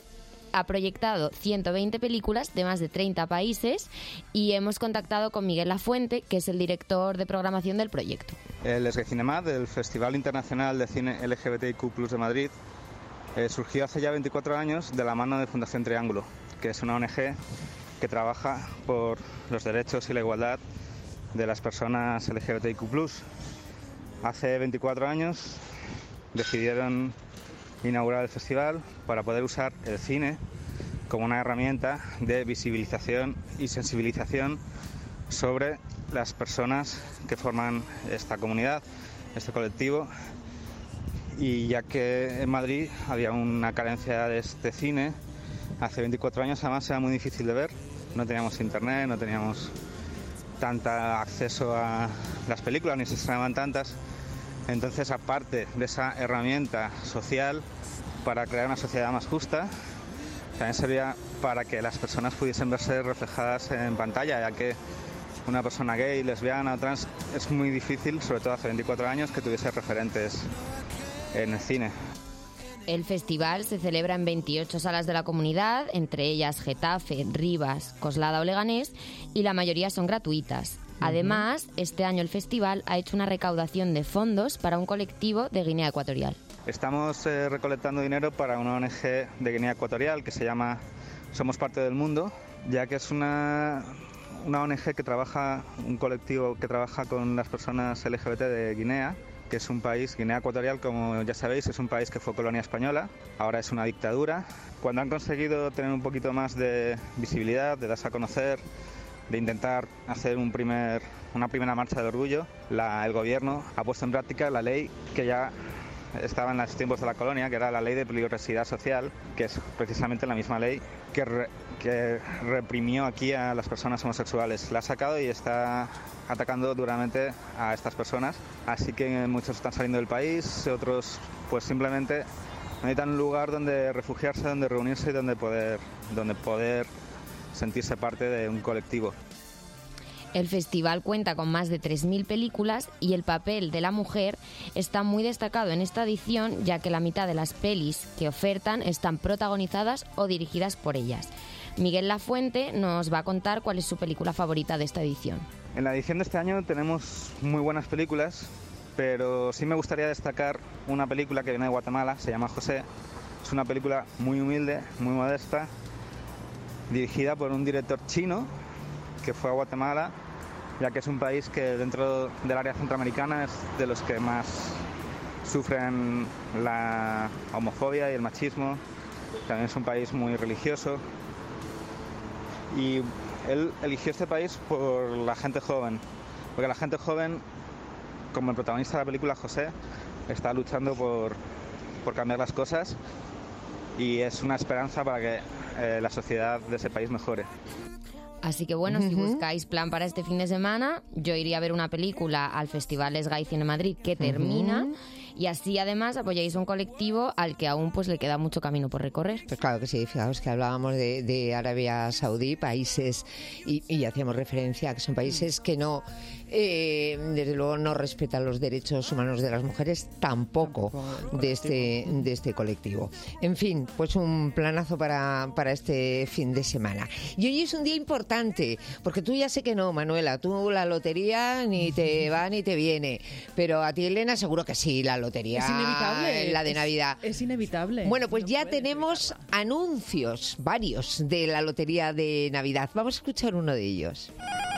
S14: ha proyectado 120 películas de más de 30 países y hemos contactado con Miguel Lafuente, que es el director de programación del proyecto.
S15: El SGCinemat, el Festival Internacional de Cine LGBTIQ+ de Madrid, surgió hace ya 24 años de la mano de Fundación Triángulo, que es una ONG que trabaja por los derechos y la igualdad de las personas LGBTIQ+. Hace 24 años decidieron inaugurar el festival para poder usar el cine como una herramienta de visibilización y sensibilización sobre las personas que forman esta comunidad, este colectivo. Y ya que en Madrid había una carencia de este cine, hace 24 años además era muy difícil de ver. No teníamos internet, no teníamos tanta acceso a las películas, ni se estrenaban tantas. Entonces, aparte de esa herramienta social para crear una sociedad más justa, también servía para que las personas pudiesen verse reflejadas en pantalla, ya que una persona gay, lesbiana o trans es muy difícil, sobre todo hace 24 años, que tuviese referentes en el cine.
S14: El festival se celebra en 28 salas de la comunidad, entre ellas Getafe, Rivas, Coslada o Leganés, y la mayoría son gratuitas. Además, este año el festival ha hecho una recaudación de fondos para un colectivo de Guinea Ecuatorial.
S15: Estamos recolectando dinero para una ONG de Guinea Ecuatorial que se llama Somos Parte del Mundo, ya que es una ONG que trabaja, un colectivo que trabaja con las personas LGBT de Guinea, que es un país, Guinea Ecuatorial, como ya sabéis, es un país que fue colonia española, ahora es una dictadura. Cuando han conseguido tener un poquito más de visibilidad, de darse a conocer, de intentar hacer una primera marcha de orgullo, el gobierno ha puesto en práctica la ley que ya estaba en los tiempos de la colonia, que era la ley de peligrosidad social, que es precisamente la misma ley que reprimió aquí a las personas homosexuales. La ha sacado y está atacando duramente a estas personas, así que muchos están saliendo del país, otros pues simplemente necesitan un lugar donde refugiarse, donde reunirse y donde poder sentirse parte de un colectivo.
S14: El festival cuenta con más de 3.000 películas y el papel de la mujer está muy destacado en esta edición, ya que la mitad de las pelis que ofertan están protagonizadas o dirigidas por ellas. Miguel Lafuente nos va a contar cuál es su película favorita de esta edición.
S15: En la edición de este año tenemos muy buenas películas, pero sí me gustaría destacar una película que viene de Guatemala, se llama José. Es una película muy humilde, muy modesta, dirigida por un director chino que fue a Guatemala, ya que es un país que dentro del área centroamericana es de los que más sufren la homofobia y el machismo. También es un país muy religioso y él eligió este país por la gente joven, porque la gente joven, como el protagonista de la película José, está luchando por cambiar las cosas y es una esperanza para que la sociedad de ese país mejore.
S14: Así que bueno, si buscáis plan para este fin de semana, yo iría a ver una película al Festival SGAI Madrid que termina y así además apoyáis un colectivo al que aún pues le queda mucho camino por recorrer.
S1: Pues claro que sí, fijaos que hablábamos de Arabia Saudí, países y hacíamos referencia a que son países que no, desde luego no respetan los derechos humanos de las mujeres, tampoco de este colectivo. En fin, pues un planazo para este fin de semana. Y hoy es un día importante, porque tú ya sé que no, Manuela, tú la lotería ni te va ni te viene, pero a ti, Elena, seguro que sí, la lotería.
S11: Es inevitable.
S1: La de Navidad.
S11: Es inevitable.
S1: Bueno, pues ya tenemos anuncios, varios, de la lotería de Navidad. Vamos a escuchar uno de ellos.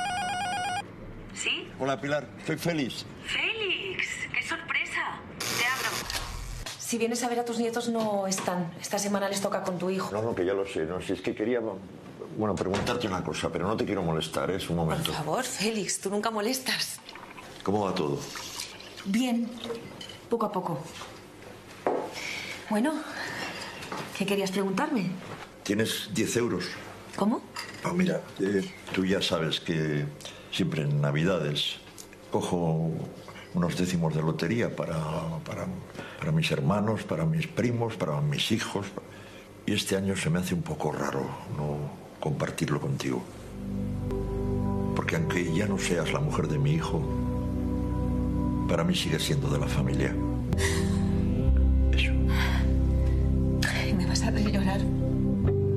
S16: ¿Sí?
S17: Hola, Pilar. Soy Félix.
S16: ¡Félix! ¡Qué sorpresa! Te abro.
S18: Si vienes a ver a tus nietos no están. Esta semana les toca con tu hijo.
S17: No, que ya lo sé. No, si es que quería, preguntarte una cosa, pero no te quiero molestar, es un momento.
S18: Por favor, Félix, tú nunca molestas.
S17: ¿Cómo va todo?
S18: Bien, poco a poco. Bueno, ¿qué querías preguntarme?
S17: ¿Tienes 10 euros?
S18: ¿Cómo?
S17: Mira, tú ya sabes que siempre en Navidades cojo unos décimos de lotería para mis hermanos, para mis primos, para mis hijos. Y este año se me hace un poco raro no compartirlo contigo. Porque aunque ya no seas la mujer de mi hijo, para mí sigues siendo de la familia.
S18: Eso. Ay, me vas a hacer llorar.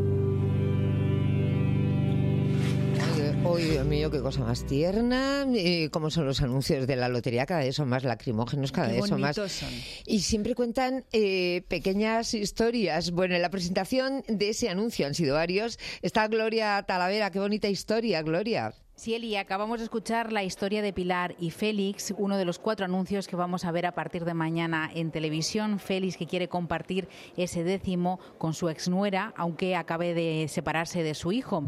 S1: ¡Uy, Dios mío, qué cosa más tierna! ¿Cómo son los anuncios de la lotería? Cada vez son más lacrimógenos, cada vez son más...
S11: Son.
S1: Y siempre cuentan pequeñas historias. Bueno, en la presentación de ese anuncio han sido varios. Está Gloria Talavera. Qué bonita historia, Gloria.
S19: Sí, Eli, acabamos de escuchar la historia de Pilar y Félix, uno de los 4 anuncios que vamos a ver a partir de mañana en televisión. Félix, que quiere compartir ese 10º con su exnuera, aunque acabe de separarse de su hijo.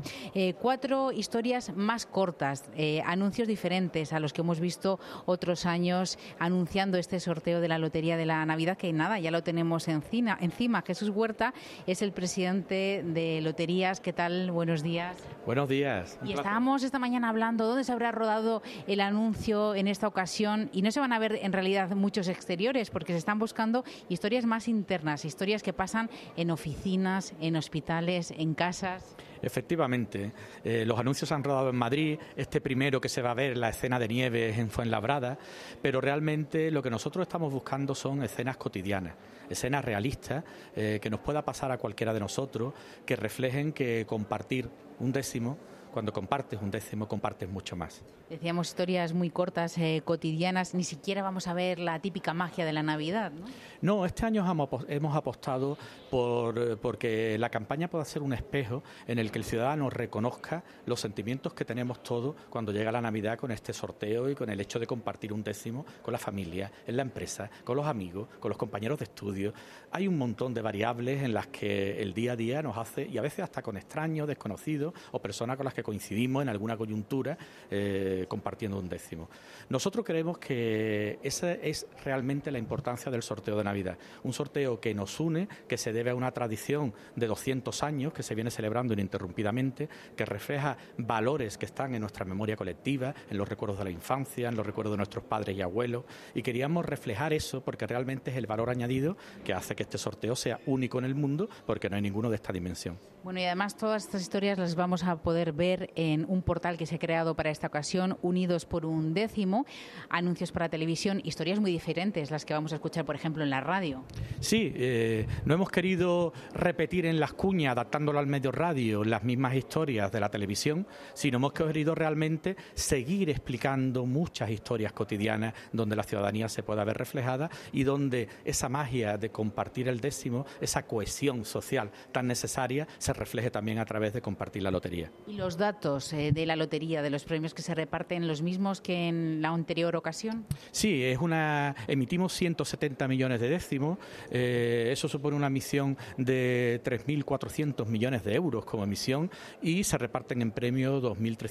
S19: 4 historias más cortas, anuncios diferentes a los que hemos visto otros años anunciando este sorteo de la Lotería de la Navidad, que nada, ya lo tenemos encima. Jesús Huerta es el presidente de Loterías. ¿Qué tal? Buenos días.
S20: Buenos días.
S19: Y estábamos esta mañana hablando dónde se habrá rodado el anuncio en esta ocasión, y no se van a ver en realidad muchos exteriores porque se están buscando historias más internas, historias que pasan en oficinas, en hospitales, en casas.
S20: Efectivamente, los anuncios se han rodado en Madrid, este primero que se va a ver, la escena de nieve, es en Fuenlabrada, pero realmente lo que nosotros estamos buscando son escenas cotidianas, escenas realistas, que nos pueda pasar a cualquiera de nosotros, que reflejen que compartir un 10º, cuando compartes un 10º, compartes mucho más.
S19: Decíamos historias muy cortas, cotidianas, ni siquiera vamos a ver la típica magia de la Navidad, ¿no?
S20: No, este año hemos apostado porque la campaña pueda ser un espejo en el que el ciudadano reconozca los sentimientos que tenemos todos cuando llega la Navidad con este sorteo y con el hecho de compartir un 10º con la familia, en la empresa, con los amigos, con los compañeros de estudio. Hay un montón de variables en las que el día a día nos hace, y a veces hasta con extraños, desconocidos o personas con las que coincidimos en alguna coyuntura, compartiendo un 10º. Nosotros creemos que esa es realmente la importancia del sorteo de Navidad. Un sorteo que nos une, que se debe a una tradición de 200 años que se viene celebrando ininterrumpidamente, que refleja valores que están en nuestra memoria colectiva, en los recuerdos de la infancia, en los recuerdos de nuestros padres y abuelos, y queríamos reflejar eso porque realmente es el valor añadido que hace que este sorteo sea único en el mundo, porque no hay ninguno de esta dimensión.
S19: Bueno, y además todas estas historias las vamos a poder ver en un portal que se ha creado para esta ocasión, Unidos por un 10º, anuncios para televisión, historias muy diferentes, las que vamos a escuchar, por ejemplo, en la radio.
S20: Sí, no hemos querido repetir en las cuñas, adaptándolo al medio radio, las mismas historias de la televisión, sino hemos querido realmente seguir explicando muchas historias cotidianas donde la ciudadanía se pueda ver reflejada y donde esa magia de compartir el 10º, esa cohesión social tan necesaria, se refleje también a través de compartir la lotería.
S19: ¿Y los datos de la lotería, de los premios que se reparten, los mismos que en la anterior ocasión?
S20: Sí, emitimos 170 millones de décimos, eso supone una emisión de 3.400 millones de euros como emisión y se reparten en premio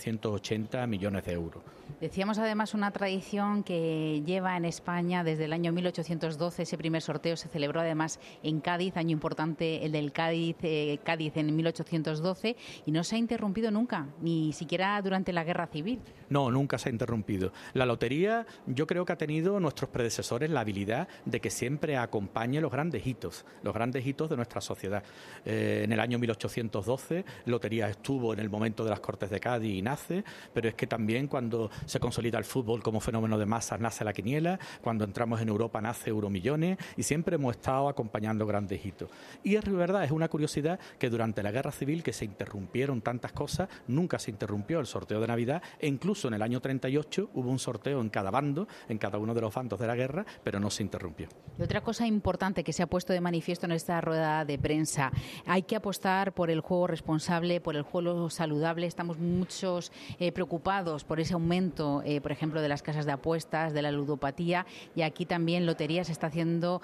S20: 2.380 millones de euros.
S19: Decíamos además una tradición que lleva en España desde el año 1812, ese primer sorteo se celebró además en Cádiz, año importante el del Cádiz en 1812, y no se ha interrumpido nunca, ni siquiera durante la Guerra Civil.
S20: No, nunca se ha interrumpido. La lotería, yo creo que ha tenido nuestros predecesores la habilidad de que siempre acompañe los grandes hitos de nuestra sociedad. En el año 1812, lotería estuvo en el momento de las Cortes de Cádiz y nace, pero es que también cuando se consolida el fútbol como fenómeno de masas nace la quiniela, cuando entramos en Europa nace Euromillones y siempre hemos estado acompañando grandes hitos. Y es verdad, es una curiosidad que durante la Guerra Civil, que se interrumpieron tantas cosas, nunca se interrumpió el sorteo de Navidad e incluso en el año 38 hubo un sorteo en cada bando, en cada uno de los bandos de la guerra, pero no se interrumpió.
S19: Y otra cosa importante que se ha puesto de manifiesto en esta rueda de prensa, hay que apostar por el juego responsable, por el juego saludable. Estamos muchos preocupados por ese aumento, por ejemplo, de las casas de apuestas, de la ludopatía, y aquí también Loterías está haciendo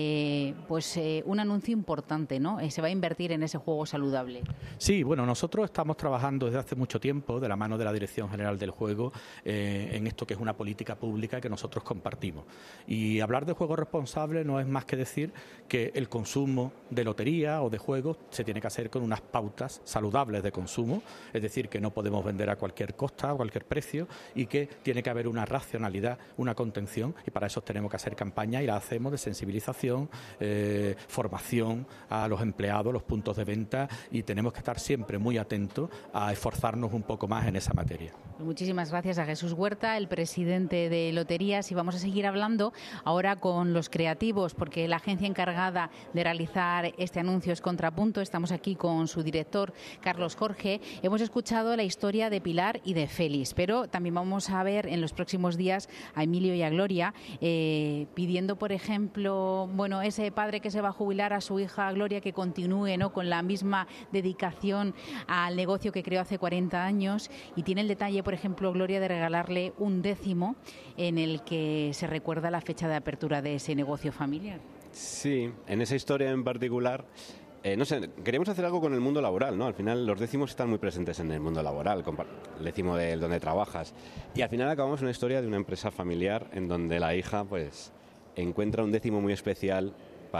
S19: un anuncio importante, ¿no? Se va a invertir en ese juego saludable.
S20: Sí, bueno, nosotros estamos trabajando desde hace mucho tiempo, de la mano de la Dirección General del Juego, en esto que es una política pública que nosotros compartimos. Y hablar de juego responsable no es más que decir que el consumo de lotería o de juegos se tiene que hacer con unas pautas saludables de consumo, es decir, que no podemos vender a cualquier costa, a cualquier precio, y que tiene que haber una racionalidad, una contención, y para eso tenemos que hacer campañas y la hacemos de sensibilización, formación a los empleados, los puntos de venta, y tenemos que estar siempre muy atentos a esforzarnos un poco más en esa materia.
S19: Muchísimas gracias a Jesús Huerta, el presidente de Loterías, y vamos a seguir hablando ahora con los creativos, porque la agencia encargada de realizar este anuncio es Contrapunto. Estamos aquí con su director, Carlos Jorge. Hemos escuchado la historia de Pilar y de Félix, pero también vamos a ver en los próximos días a Emilio y a Gloria pidiendo, por ejemplo, bueno, ese padre que se va a jubilar, a su hija Gloria que continúe, ¿no?, con la misma dedicación al negocio que creó hace 40 años, y tiene el detalle, por ejemplo, Gloria, de regalarle un décimo en el que se recuerda la fecha de apertura de ese negocio familiar.
S21: Sí, en esa historia en particular, no sé, queríamos hacer algo con el mundo laboral, ¿no? Al final los décimos están muy presentes en el mundo laboral, el décimo de donde trabajas, y al final acabamos una historia de una empresa familiar en donde la hija pues encuentra un décimo muy especial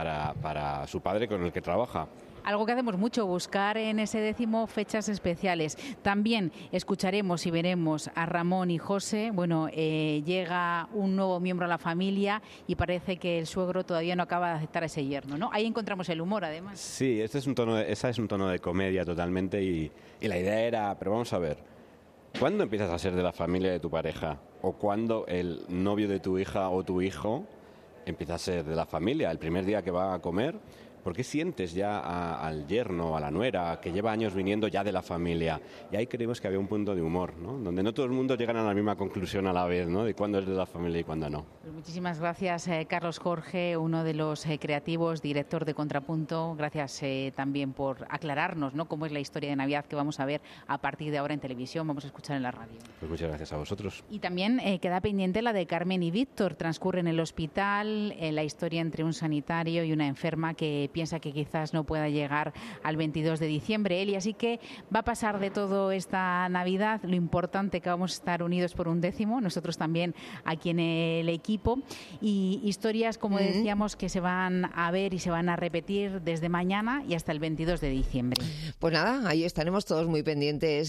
S21: para su padre con el que trabaja.
S19: Algo que hacemos mucho, buscar en ese décimo fechas especiales. También escucharemos y veremos a Ramón y José. Bueno, llega un nuevo miembro a la familia y parece que el suegro todavía no acaba de aceptar a ese yerno, ¿no? Ahí encontramos el humor, además.
S21: Sí, ese es un tono de comedia totalmente, y la idea era, pero vamos a ver, ¿cuándo empiezas a ser de la familia de tu pareja? ¿O cuándo el novio de tu hija o tu hijo empieza a ser de la familia? ¿El primer día que va a comer? ¿Por qué sientes ya al yerno, a la nuera, que lleva años viniendo ya de la familia? Y ahí creemos que había un punto de humor, ¿no? Donde no todo el mundo llega a la misma conclusión a la vez, ¿no?, de cuándo es de la familia y cuándo no.
S19: Pues muchísimas gracias, Carlos Jorge, uno de los creativos, director de Contrapunto. Gracias también por aclararnos, ¿no?, cómo es la historia de Navidad que vamos a ver a partir de ahora en televisión, vamos a escuchar en la radio.
S21: Pues muchas gracias a vosotros.
S19: Y también queda pendiente la de Carmen y Víctor. Transcurre en el hospital la historia entre un sanitario y una enferma que piensa que quizás no pueda llegar al 22 de diciembre. Eli, así que va a pasar de todo esta Navidad. Lo importante que vamos a estar unidos por un décimo, nosotros también aquí en el equipo, y historias, como decíamos, que se van a ver y se van a repetir desde mañana y hasta el 22 de diciembre.
S1: Pues nada, ahí estaremos todos muy pendientes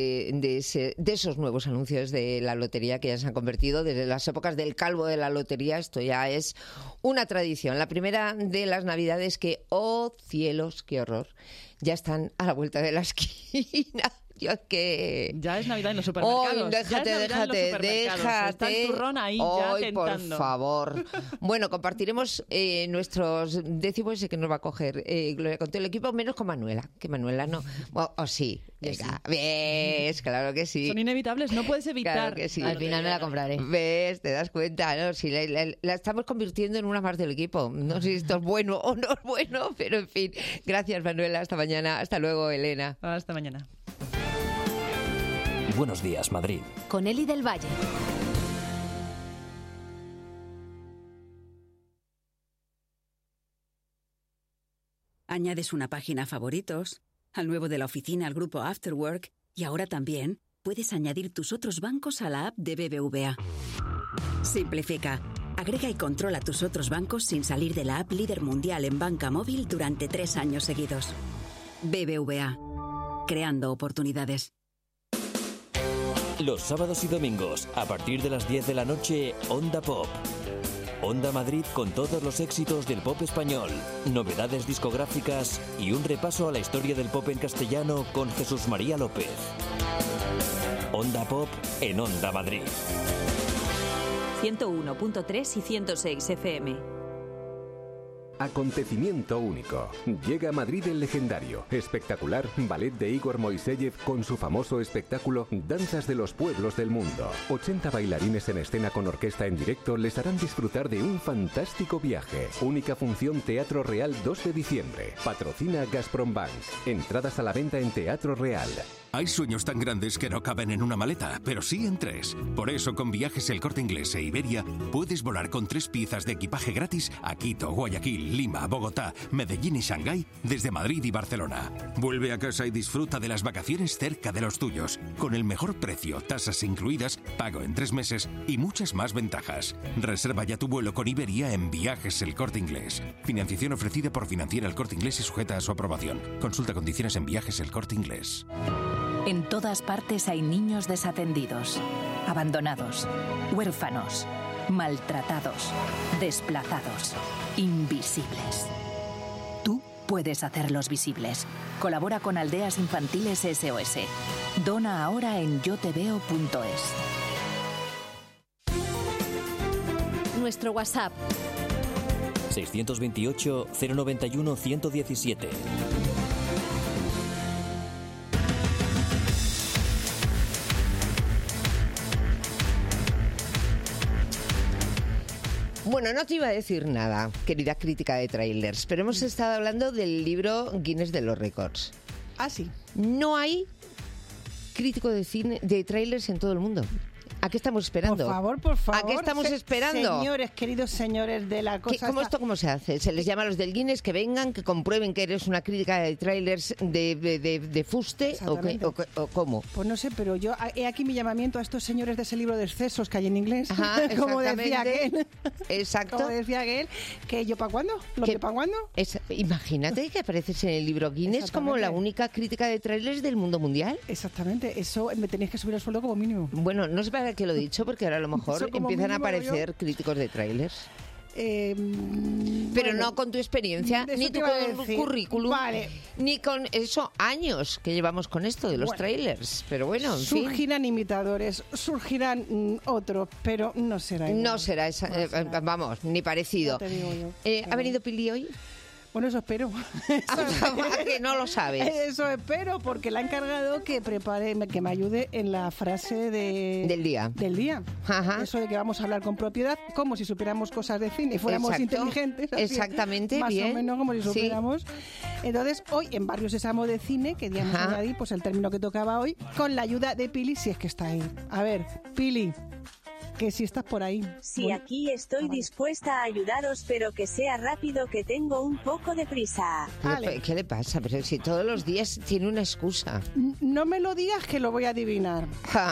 S1: de esos nuevos anuncios de la lotería que ya se han convertido desde las épocas del calvo de la lotería. Esto ya es una tradición. La primera de las Navidades que, ¡oh cielos, qué horror!, ya están a la vuelta de la esquina. Yo es que...
S11: Ya es Navidad en los supermercados.
S1: Oh, déjate.
S11: Está el turrón ahí ya tentando.
S1: Por favor. Bueno, compartiremos nuestros décimos, sé que nos va a coger Gloria con todo el equipo, menos con Manuela, que Manuela no... O sí. Venga, ves, claro que sí.
S11: Son inevitables, no puedes evitar.
S1: Claro que sí.
S14: Al final me la compraré.
S1: ¿Ves? Te das cuenta, ¿no? Si la estamos convirtiendo en una más del equipo. No sé si esto es bueno o no es bueno, pero en fin. Gracias, Manuela. Hasta mañana. Hasta luego, Elena.
S11: Hasta mañana.
S5: Buenos días, Madrid.
S10: Con Eli del Valle.
S7: Añades una página a favoritos, al nuevo de la oficina al grupo Afterwork, y ahora también puedes añadir tus otros bancos a la app de BBVA. Simplifica. Agrega y controla tus otros bancos sin salir de la app líder mundial en banca móvil durante 3 años seguidos. BBVA. Creando oportunidades.
S5: Los sábados y domingos, a partir de las 10 de la noche, Onda Pop. Onda Madrid con todos los éxitos del pop español, novedades discográficas y un repaso a la historia del pop en castellano con Jesús María López. Onda Pop en Onda Madrid.
S10: 101.3 y 106 FM.
S8: Acontecimiento único. Llega a Madrid el legendario, espectacular ballet de Igor Moiseyev con su famoso espectáculo Danzas de los Pueblos del Mundo. 80 bailarines en escena con orquesta en directo les harán disfrutar de un fantástico viaje. Única función Teatro Real 2 de diciembre. Patrocina Gazprom Bank. Entradas a la venta en Teatro Real.
S9: Hay sueños tan grandes que no caben en una maleta, pero sí en 3. Por eso, con Viajes El Corte Inglés e Iberia, puedes volar con 3 piezas de equipaje gratis a Quito, Guayaquil, Lima, Bogotá, Medellín y Shanghái desde Madrid y Barcelona. Vuelve a casa y disfruta de las vacaciones cerca de los tuyos, con el mejor precio, tasas incluidas, pago en 3 meses y muchas más ventajas. Reserva ya tu vuelo con Iberia en Viajes El Corte Inglés. Financiación ofrecida por Financiera El Corte Inglés y sujeta a su aprobación. Consulta condiciones en Viajes El Corte Inglés.
S6: En todas partes hay niños desatendidos, abandonados, huérfanos, maltratados, desplazados, invisibles. Tú puedes hacerlos visibles. Colabora con Aldeas Infantiles SOS. Dona ahora en yoteveo.es.
S10: Nuestro WhatsApp
S5: 628 091 117.
S1: Bueno, no te iba a decir nada, querida crítica de trailers, pero hemos estado hablando del libro Guinness de los Récords.
S2: Ah, sí.
S1: No hay crítico de cine, de trailers en todo el mundo. ¿A qué estamos esperando?
S2: Por favor.
S1: ¿A qué estamos esperando?
S2: Señores, queridos señores de la cosa...
S1: ¿Cómo se hace? ¿Se les llama a los del Guinness que vengan, que comprueben que eres una crítica de trailers de fuste? ¿O cómo?
S2: Pues no sé, pero yo he aquí mi llamamiento a estos señores de ese libro de excesos que hay en inglés.
S1: Ajá,
S2: como decía aquel.
S1: Exacto.
S2: Como decía aquel, que yo ¿para cuándo? ¿Lo que para cuándo?
S1: Imagínate que apareces en el libro Guinness como la única crítica de trailers del mundo mundial.
S2: Exactamente. Eso me tenéis que subir el sueldo como mínimo.
S1: Bueno, no es para que lo he dicho, porque ahora a lo mejor empiezan a aparecer críticos de trailers. Pero no con tu experiencia, ni tu currículum, ni con eso, años que llevamos con esto de los trailers. Pero bueno, en fin.
S2: Surgirán imitadores, surgirán otros, pero no será igual.
S1: No será esa, vamos, ni parecido.
S2: Te digo yo.
S1: ¿Ha venido Pili hoy?
S2: Bueno, eso espero.
S1: Que no lo sabes.
S2: Eso espero, porque le ha encargado que prepare, que me ayude en la frase del día. Ajá. Eso de que vamos a hablar con propiedad, como si supiéramos cosas de cine y fuéramos inteligentes. Así,
S1: exactamente,
S2: más
S1: bien.
S2: o menos como si supiéramos. Sí. Entonces, hoy en Barrio Sésamo de Cine, queríamos añadir pues el término que tocaba hoy, con la ayuda de Pili, si es que está ahí. A ver, Pili, que si estás por ahí.
S22: Sí, bueno, aquí estoy dispuesta a ayudaros, pero que sea rápido, que tengo un poco de prisa.
S1: Vale. ¿Qué le pasa? Pero si todos los días tiene una excusa.
S2: No me lo digas, que lo voy a adivinar.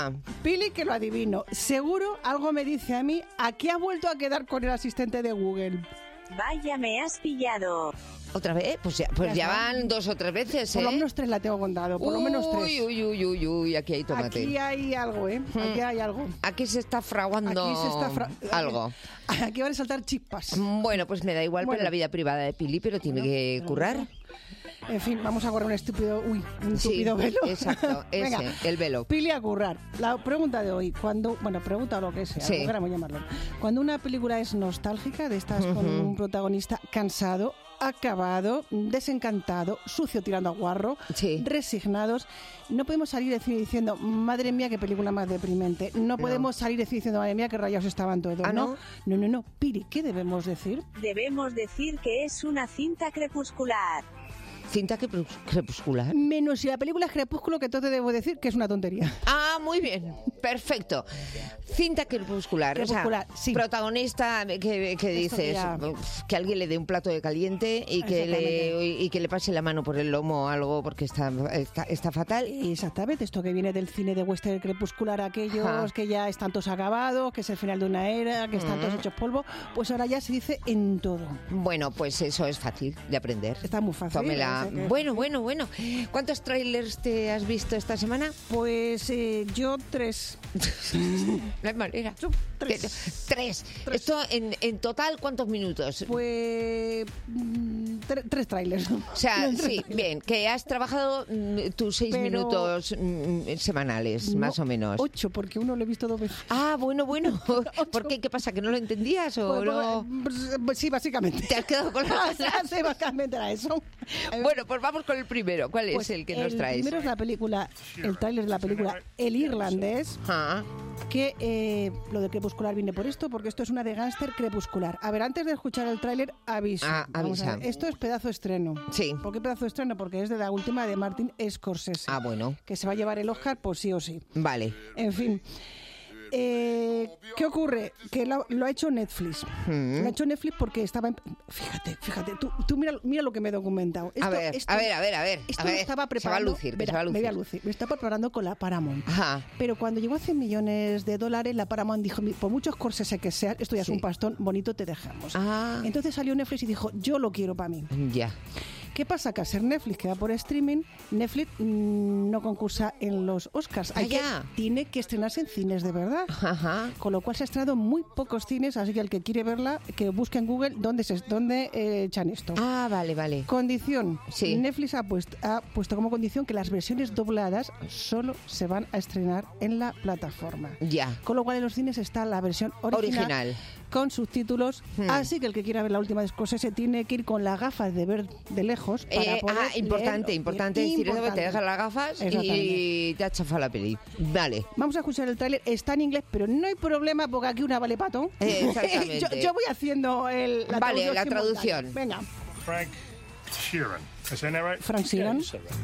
S2: Pili, que lo adivino. Seguro algo me dice a mí, ¿a qué ha vuelto a quedar con el asistente de Google?
S22: Vaya, me has pillado.
S1: ¿Otra vez? Pues ya van 2 o 3 veces,
S2: Por lo menos 3 la tengo contado, por lo menos 3.
S1: Uy, aquí hay tomate.
S2: Aquí hay algo, Aquí hay algo.
S1: Aquí se está fraguando algo.
S2: Aquí van a saltar chispas.
S1: Bueno, pues me da igual, pero la vida privada de Pili, pero tiene que currar.
S2: En fin, vamos a correr un estúpido velo.
S1: Exacto, Venga, el velo.
S2: Pili, a currar. La pregunta de hoy, pregunta o lo que sea, como queramos llamarlo. Cuando una película es nostálgica, de estas con un protagonista cansado, acabado, desencantado, sucio tirando a guarro, resignados, no podemos salir de cine diciendo, madre mía, qué película más deprimente. No podemos salir de cine diciendo, madre mía, qué rayados estaban todos. No. Pili, ¿qué debemos decir?
S22: Debemos decir que es una cinta crepuscular.
S1: ¿Cinta crepuscular?
S2: Menos si la película es Crepúsculo, que entonces debo decir que es una tontería.
S1: Ah, muy bien, perfecto. Cinta crepuscular, o sea, protagonista que dices, que alguien le dé un plato de caliente y que le pase la mano por el lomo o algo porque está fatal.
S2: Exactamente, esto que viene del cine de western crepuscular, aquellos que ya están todos acabados, que es el final de una era, que están todos hechos polvo, pues ahora ya se dice en todo.
S1: Bueno, pues eso es fácil de aprender.
S2: Está muy fácil.
S1: Tómela. Bueno. ¿Cuántos trailers te has visto esta semana?
S2: Pues yo 3.
S1: No hay manera. 3. ¿Esto en total cuántos minutos?
S2: Pues 3 trailers.
S1: O sea, sí, bien, que has trabajado tus 6 minutos semanales, más o menos.
S2: 8, porque uno lo he visto 2 veces.
S1: Ah, bueno. ¿Por qué? ¿Qué pasa? ¿Que no lo entendías?
S2: Pues sí, básicamente.
S1: ¿Te has quedado con la
S2: Sí, básicamente era eso.
S1: Bueno, pues vamos con el primero. ¿Cuál es el que nos traes?
S2: El primero es la película, el tráiler de la película El Irlandés, que lo de crepuscular viene por esto, porque esto es una de gángster crepuscular. A ver, antes de escuchar el tráiler, aviso.
S1: Avisa.
S2: Esto es pedazo estreno.
S1: Sí.
S2: ¿Por qué pedazo estreno? Porque es de la última de Martin Scorsese.
S1: Ah, bueno.
S2: Que se va a llevar el Oscar por sí o sí.
S1: Vale.
S2: En fin. ¿Qué ocurre? Que lo ha hecho Netflix. Lo ha hecho Netflix porque estaba... Fíjate, tú mira lo que me he documentado.
S1: A ver.
S2: Esto lo estaba preparando...
S1: Se va a lucir.
S2: Me estaba preparando con la Paramount.
S1: Ajá.
S2: Pero cuando llegó a $100 millones, la Paramount dijo, por muchos Scorsese que sea, esto ya es un pastón, bonito te dejamos. Entonces salió Netflix y dijo, yo lo quiero para mí.
S1: Ya.
S2: ¿Qué pasa? Que al ser Netflix que va por streaming, Netflix no concursa en los Oscars. Tiene que estrenarse en cines de verdad.
S1: Ajá.
S2: Con lo cual se ha estrenado en muy pocos cines, así que el que quiere verla, que busque en Google dónde echan esto.
S1: Ah, vale.
S2: Condición.
S1: Sí.
S2: Netflix ha puesto como condición que las versiones dobladas solo se van a estrenar en la plataforma.
S1: Ya.
S2: Con lo cual en los cines está la versión original. Con subtítulos, así que el que quiera ver la última de Scorsese tiene que ir con las gafas de ver de lejos para poder
S1: importante decir eso, que te dejas las gafas y te ha chafado la peli. Vale.
S2: Vamos a escuchar el tráiler, está en inglés, pero no hay problema porque aquí una vale pato.
S1: Exactamente.
S2: yo voy haciendo la
S1: traducción.
S2: Venga.
S3: Frank Sheeran. Is that right?
S2: Frank Sheeran.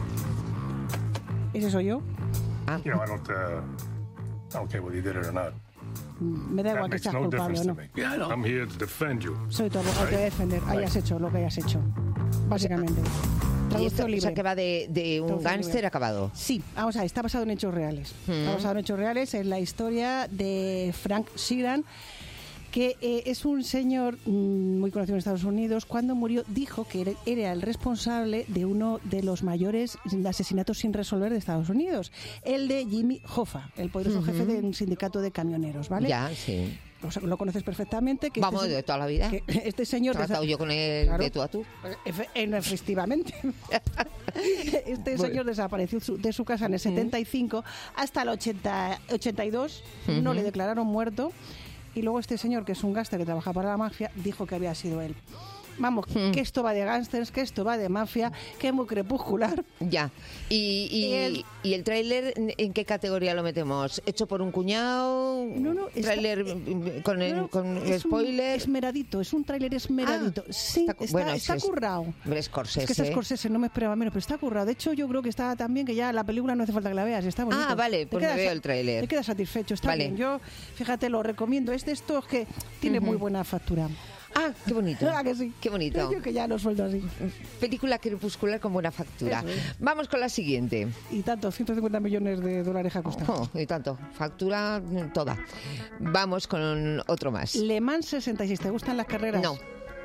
S2: ¿Ese soy yo?
S3: You know, I don't care whether you did it or not.
S2: Me da igual que seas culpable o no.
S3: I'm here to defend you.
S2: Soy tu abogado, te voy a defender. Hayas hecho lo que hayas hecho. Básicamente.
S1: Y esto, o sea, que va de un gángster acabado.
S2: Sí, vamos a ver, está basado en hechos reales. Está basado en hechos reales, es la historia de Frank Sheeran, que es un señor muy conocido en Estados Unidos. Cuando murió dijo que era el responsable de uno de los mayores asesinatos sin resolver de Estados Unidos, el de Jimmy Hoffa, el poderoso jefe de un sindicato de camioneros, ¿vale?
S1: Ya, sí.
S2: Lo conoces perfectamente. Que
S1: vamos, de toda la vida.
S2: Que este señor...
S1: Tratado yo con él de tú a tú.
S2: Efectivamente. Este señor desapareció de su casa en el 75 hasta el 82. No le declararon muerto. Y luego este señor, que es un gángster que trabaja para la mafia, dijo que había sido él. Vamos, que esto va de gángsters, que esto va de mafia, que es muy crepuscular.
S1: Ya. ¿Y el tráiler en qué categoría lo metemos? ¿Hecho por un cuñado?
S2: No.
S1: ¿Tráiler con spoiler?
S2: Esmeradito, es un tráiler esmeradito. Sí, está currado.
S1: Scorsese.
S2: Es que Scorsese, no me esperaba menos, pero está currado. De hecho, yo creo que está tan bien que ya la película no hace falta que la veas. Está bonito.
S1: Ah, vale, pues me veo el tráiler.
S2: Te quedas satisfecho, está bien. Yo, fíjate, lo recomiendo. Es de estos que tiene muy buena factura.
S1: Ah, qué bonito.
S2: Ah, que sí.
S1: Qué bonito.
S2: Yo que ya lo suelto así.
S1: Película crepuscular con buena factura. Vamos con la siguiente.
S2: Y tanto, $150 millones ha costado.
S1: Y tanto, factura toda. Vamos con otro más.
S2: Le Mans 66, ¿te gustan las carreras?
S1: No.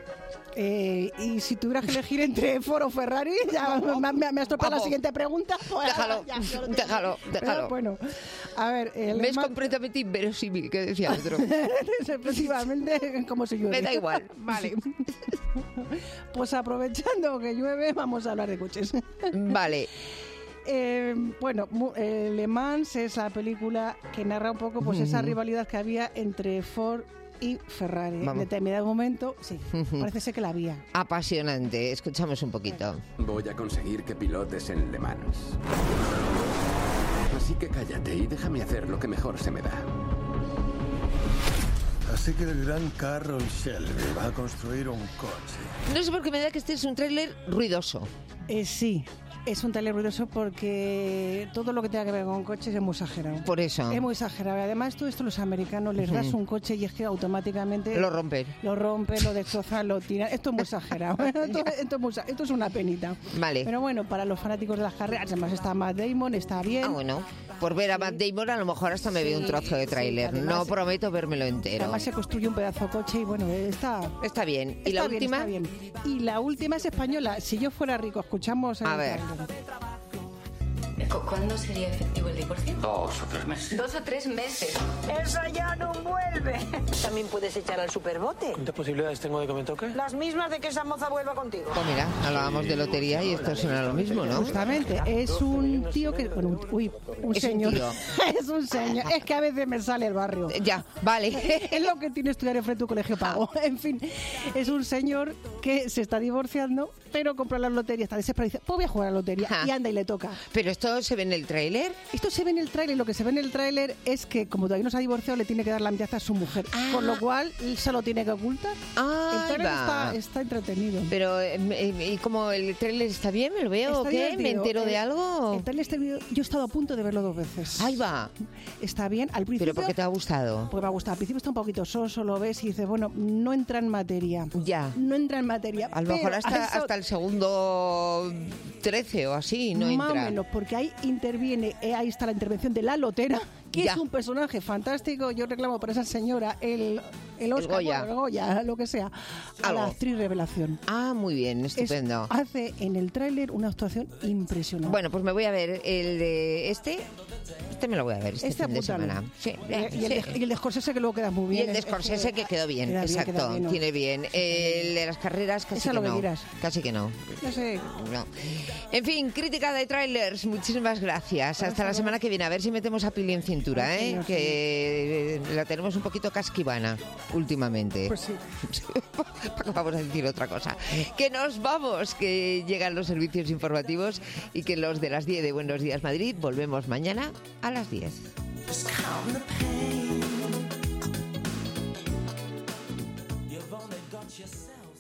S2: Y si tuvieras que elegir entre Ford o Ferrari, ya me has topado la siguiente pregunta. Pues,
S1: Déjalo.
S2: Pero bueno, a ver...
S1: Me es completamente inverosímil, que decía otro.
S2: Efectivamente, como si llueve.
S1: Me da igual.
S2: Vale. Pues aprovechando que llueve, vamos a hablar de coches.
S1: Vale.
S2: Le Mans es la película que narra un poco pues esa rivalidad que había entre Ford y Ferrari. En determinado momento, sí, parece ser que la había.
S1: Apasionante, escuchamos un poquito.
S4: Voy a conseguir que pilotes en Le Mans. Así que cállate y déjame hacer lo que mejor se me da.
S3: Así que el gran Carroll Shelby va a construir un coche.
S1: No sé por qué me da que este es un tráiler ruidoso.
S2: Sí. Es un tráiler ruidoso porque todo lo que tenga que ver con coches es muy exagerado.
S1: Por eso.
S2: Es muy exagerado. Además, todo esto los americanos les das un coche y es que automáticamente...
S1: Lo rompen.
S2: Lo destrozan, lo tiran. Esto es muy exagerado. Esto es una penita.
S1: Vale.
S2: Pero bueno, para los fanáticos de las carreras, además está Matt Damon, está bien.
S1: Ah, bueno. Por ver a Matt Damon a lo mejor hasta me veo un trozo de tráiler. No prometo vérmelo entero.
S2: Además se construye un pedazo de coche y bueno, está
S1: bien. ¿Y la última?
S2: Está bien. Y la última es española. Si yo fuera rico, escuchamos...
S1: A ver.
S23: ¿Cuándo sería efectivo el divorcio?
S4: 2 o 3 meses.
S23: 2 o 3 meses.
S24: Eso ya no vuelve. También puedes echar al superbote.
S25: ¿Cuántas posibilidades tengo de que me toque?
S24: Las mismas de que esa moza vuelva contigo.
S1: Pues mira, hablábamos de lotería y esto suena lo mismo, ¿no?
S2: Justamente, es un tío que... Bueno, un señor. Es un señor. Es que a veces me sale el barrio.
S1: Ya, vale.
S2: Es lo que tiene estudiar enfrente de un colegio pago. En fin, es un señor que se está divorciando, pero compra la lotería, está desesperado y dice, pues voy a jugar a la lotería. Y anda y le toca.
S1: Pero esto se ve en el tráiler.
S2: Esto se ve en el tráiler. Lo que se ve en el tráiler es que como todavía no se ha divorciado, le tiene que dar la mitad a su mujer. Con lo cual, se lo tiene que ocultar. El tráiler está entretenido.
S1: Pero, ¿y como el tráiler está bien? ¿Me lo veo o qué? Divertido. ¿Me entero de algo?
S2: El tráiler está bien. Yo he estado a punto de verlo 2 veces.
S1: Ahí va.
S2: Está bien. Al principio...
S1: ¿Pero por qué te ha gustado?
S2: Porque me ha gustado. Al principio está un poquito soso, lo ves y dices, bueno, no entra en materia.
S1: Ya.
S2: No entra en materia.
S1: A lo mejor hasta el segundo 13 o así no entra.
S2: Más o menos, porque ahí interviene, ahí está la intervención de la lotera, que es un personaje fantástico. Yo reclamo para esa señora el Oscar, el Goya, lo que sea, a la actriz revelación.
S1: Ah, muy bien, estupendo.
S2: Hace en el tráiler una actuación impresionante.
S1: Bueno, pues me voy a ver el de este me lo voy a ver fin de semana. Sí,
S2: y el de Scorsese, que luego queda muy bien.
S1: Y el de Scorsese, que quedó bien, exacto, tiene bien. El de las carreras, casi que no. Casi que no.
S2: No sé.
S1: No. En fin, crítica de trailers, muchísimas gracias. Hasta la semana que viene, a ver si metemos a Pili en cintura, que la tenemos un poquito casquivana últimamente.
S2: Pues sí.
S1: Vamos a decir otra cosa. Que nos vamos, que llegan los servicios informativos y que los de las 10 de Buenos Días Madrid volvemos mañana a las 10.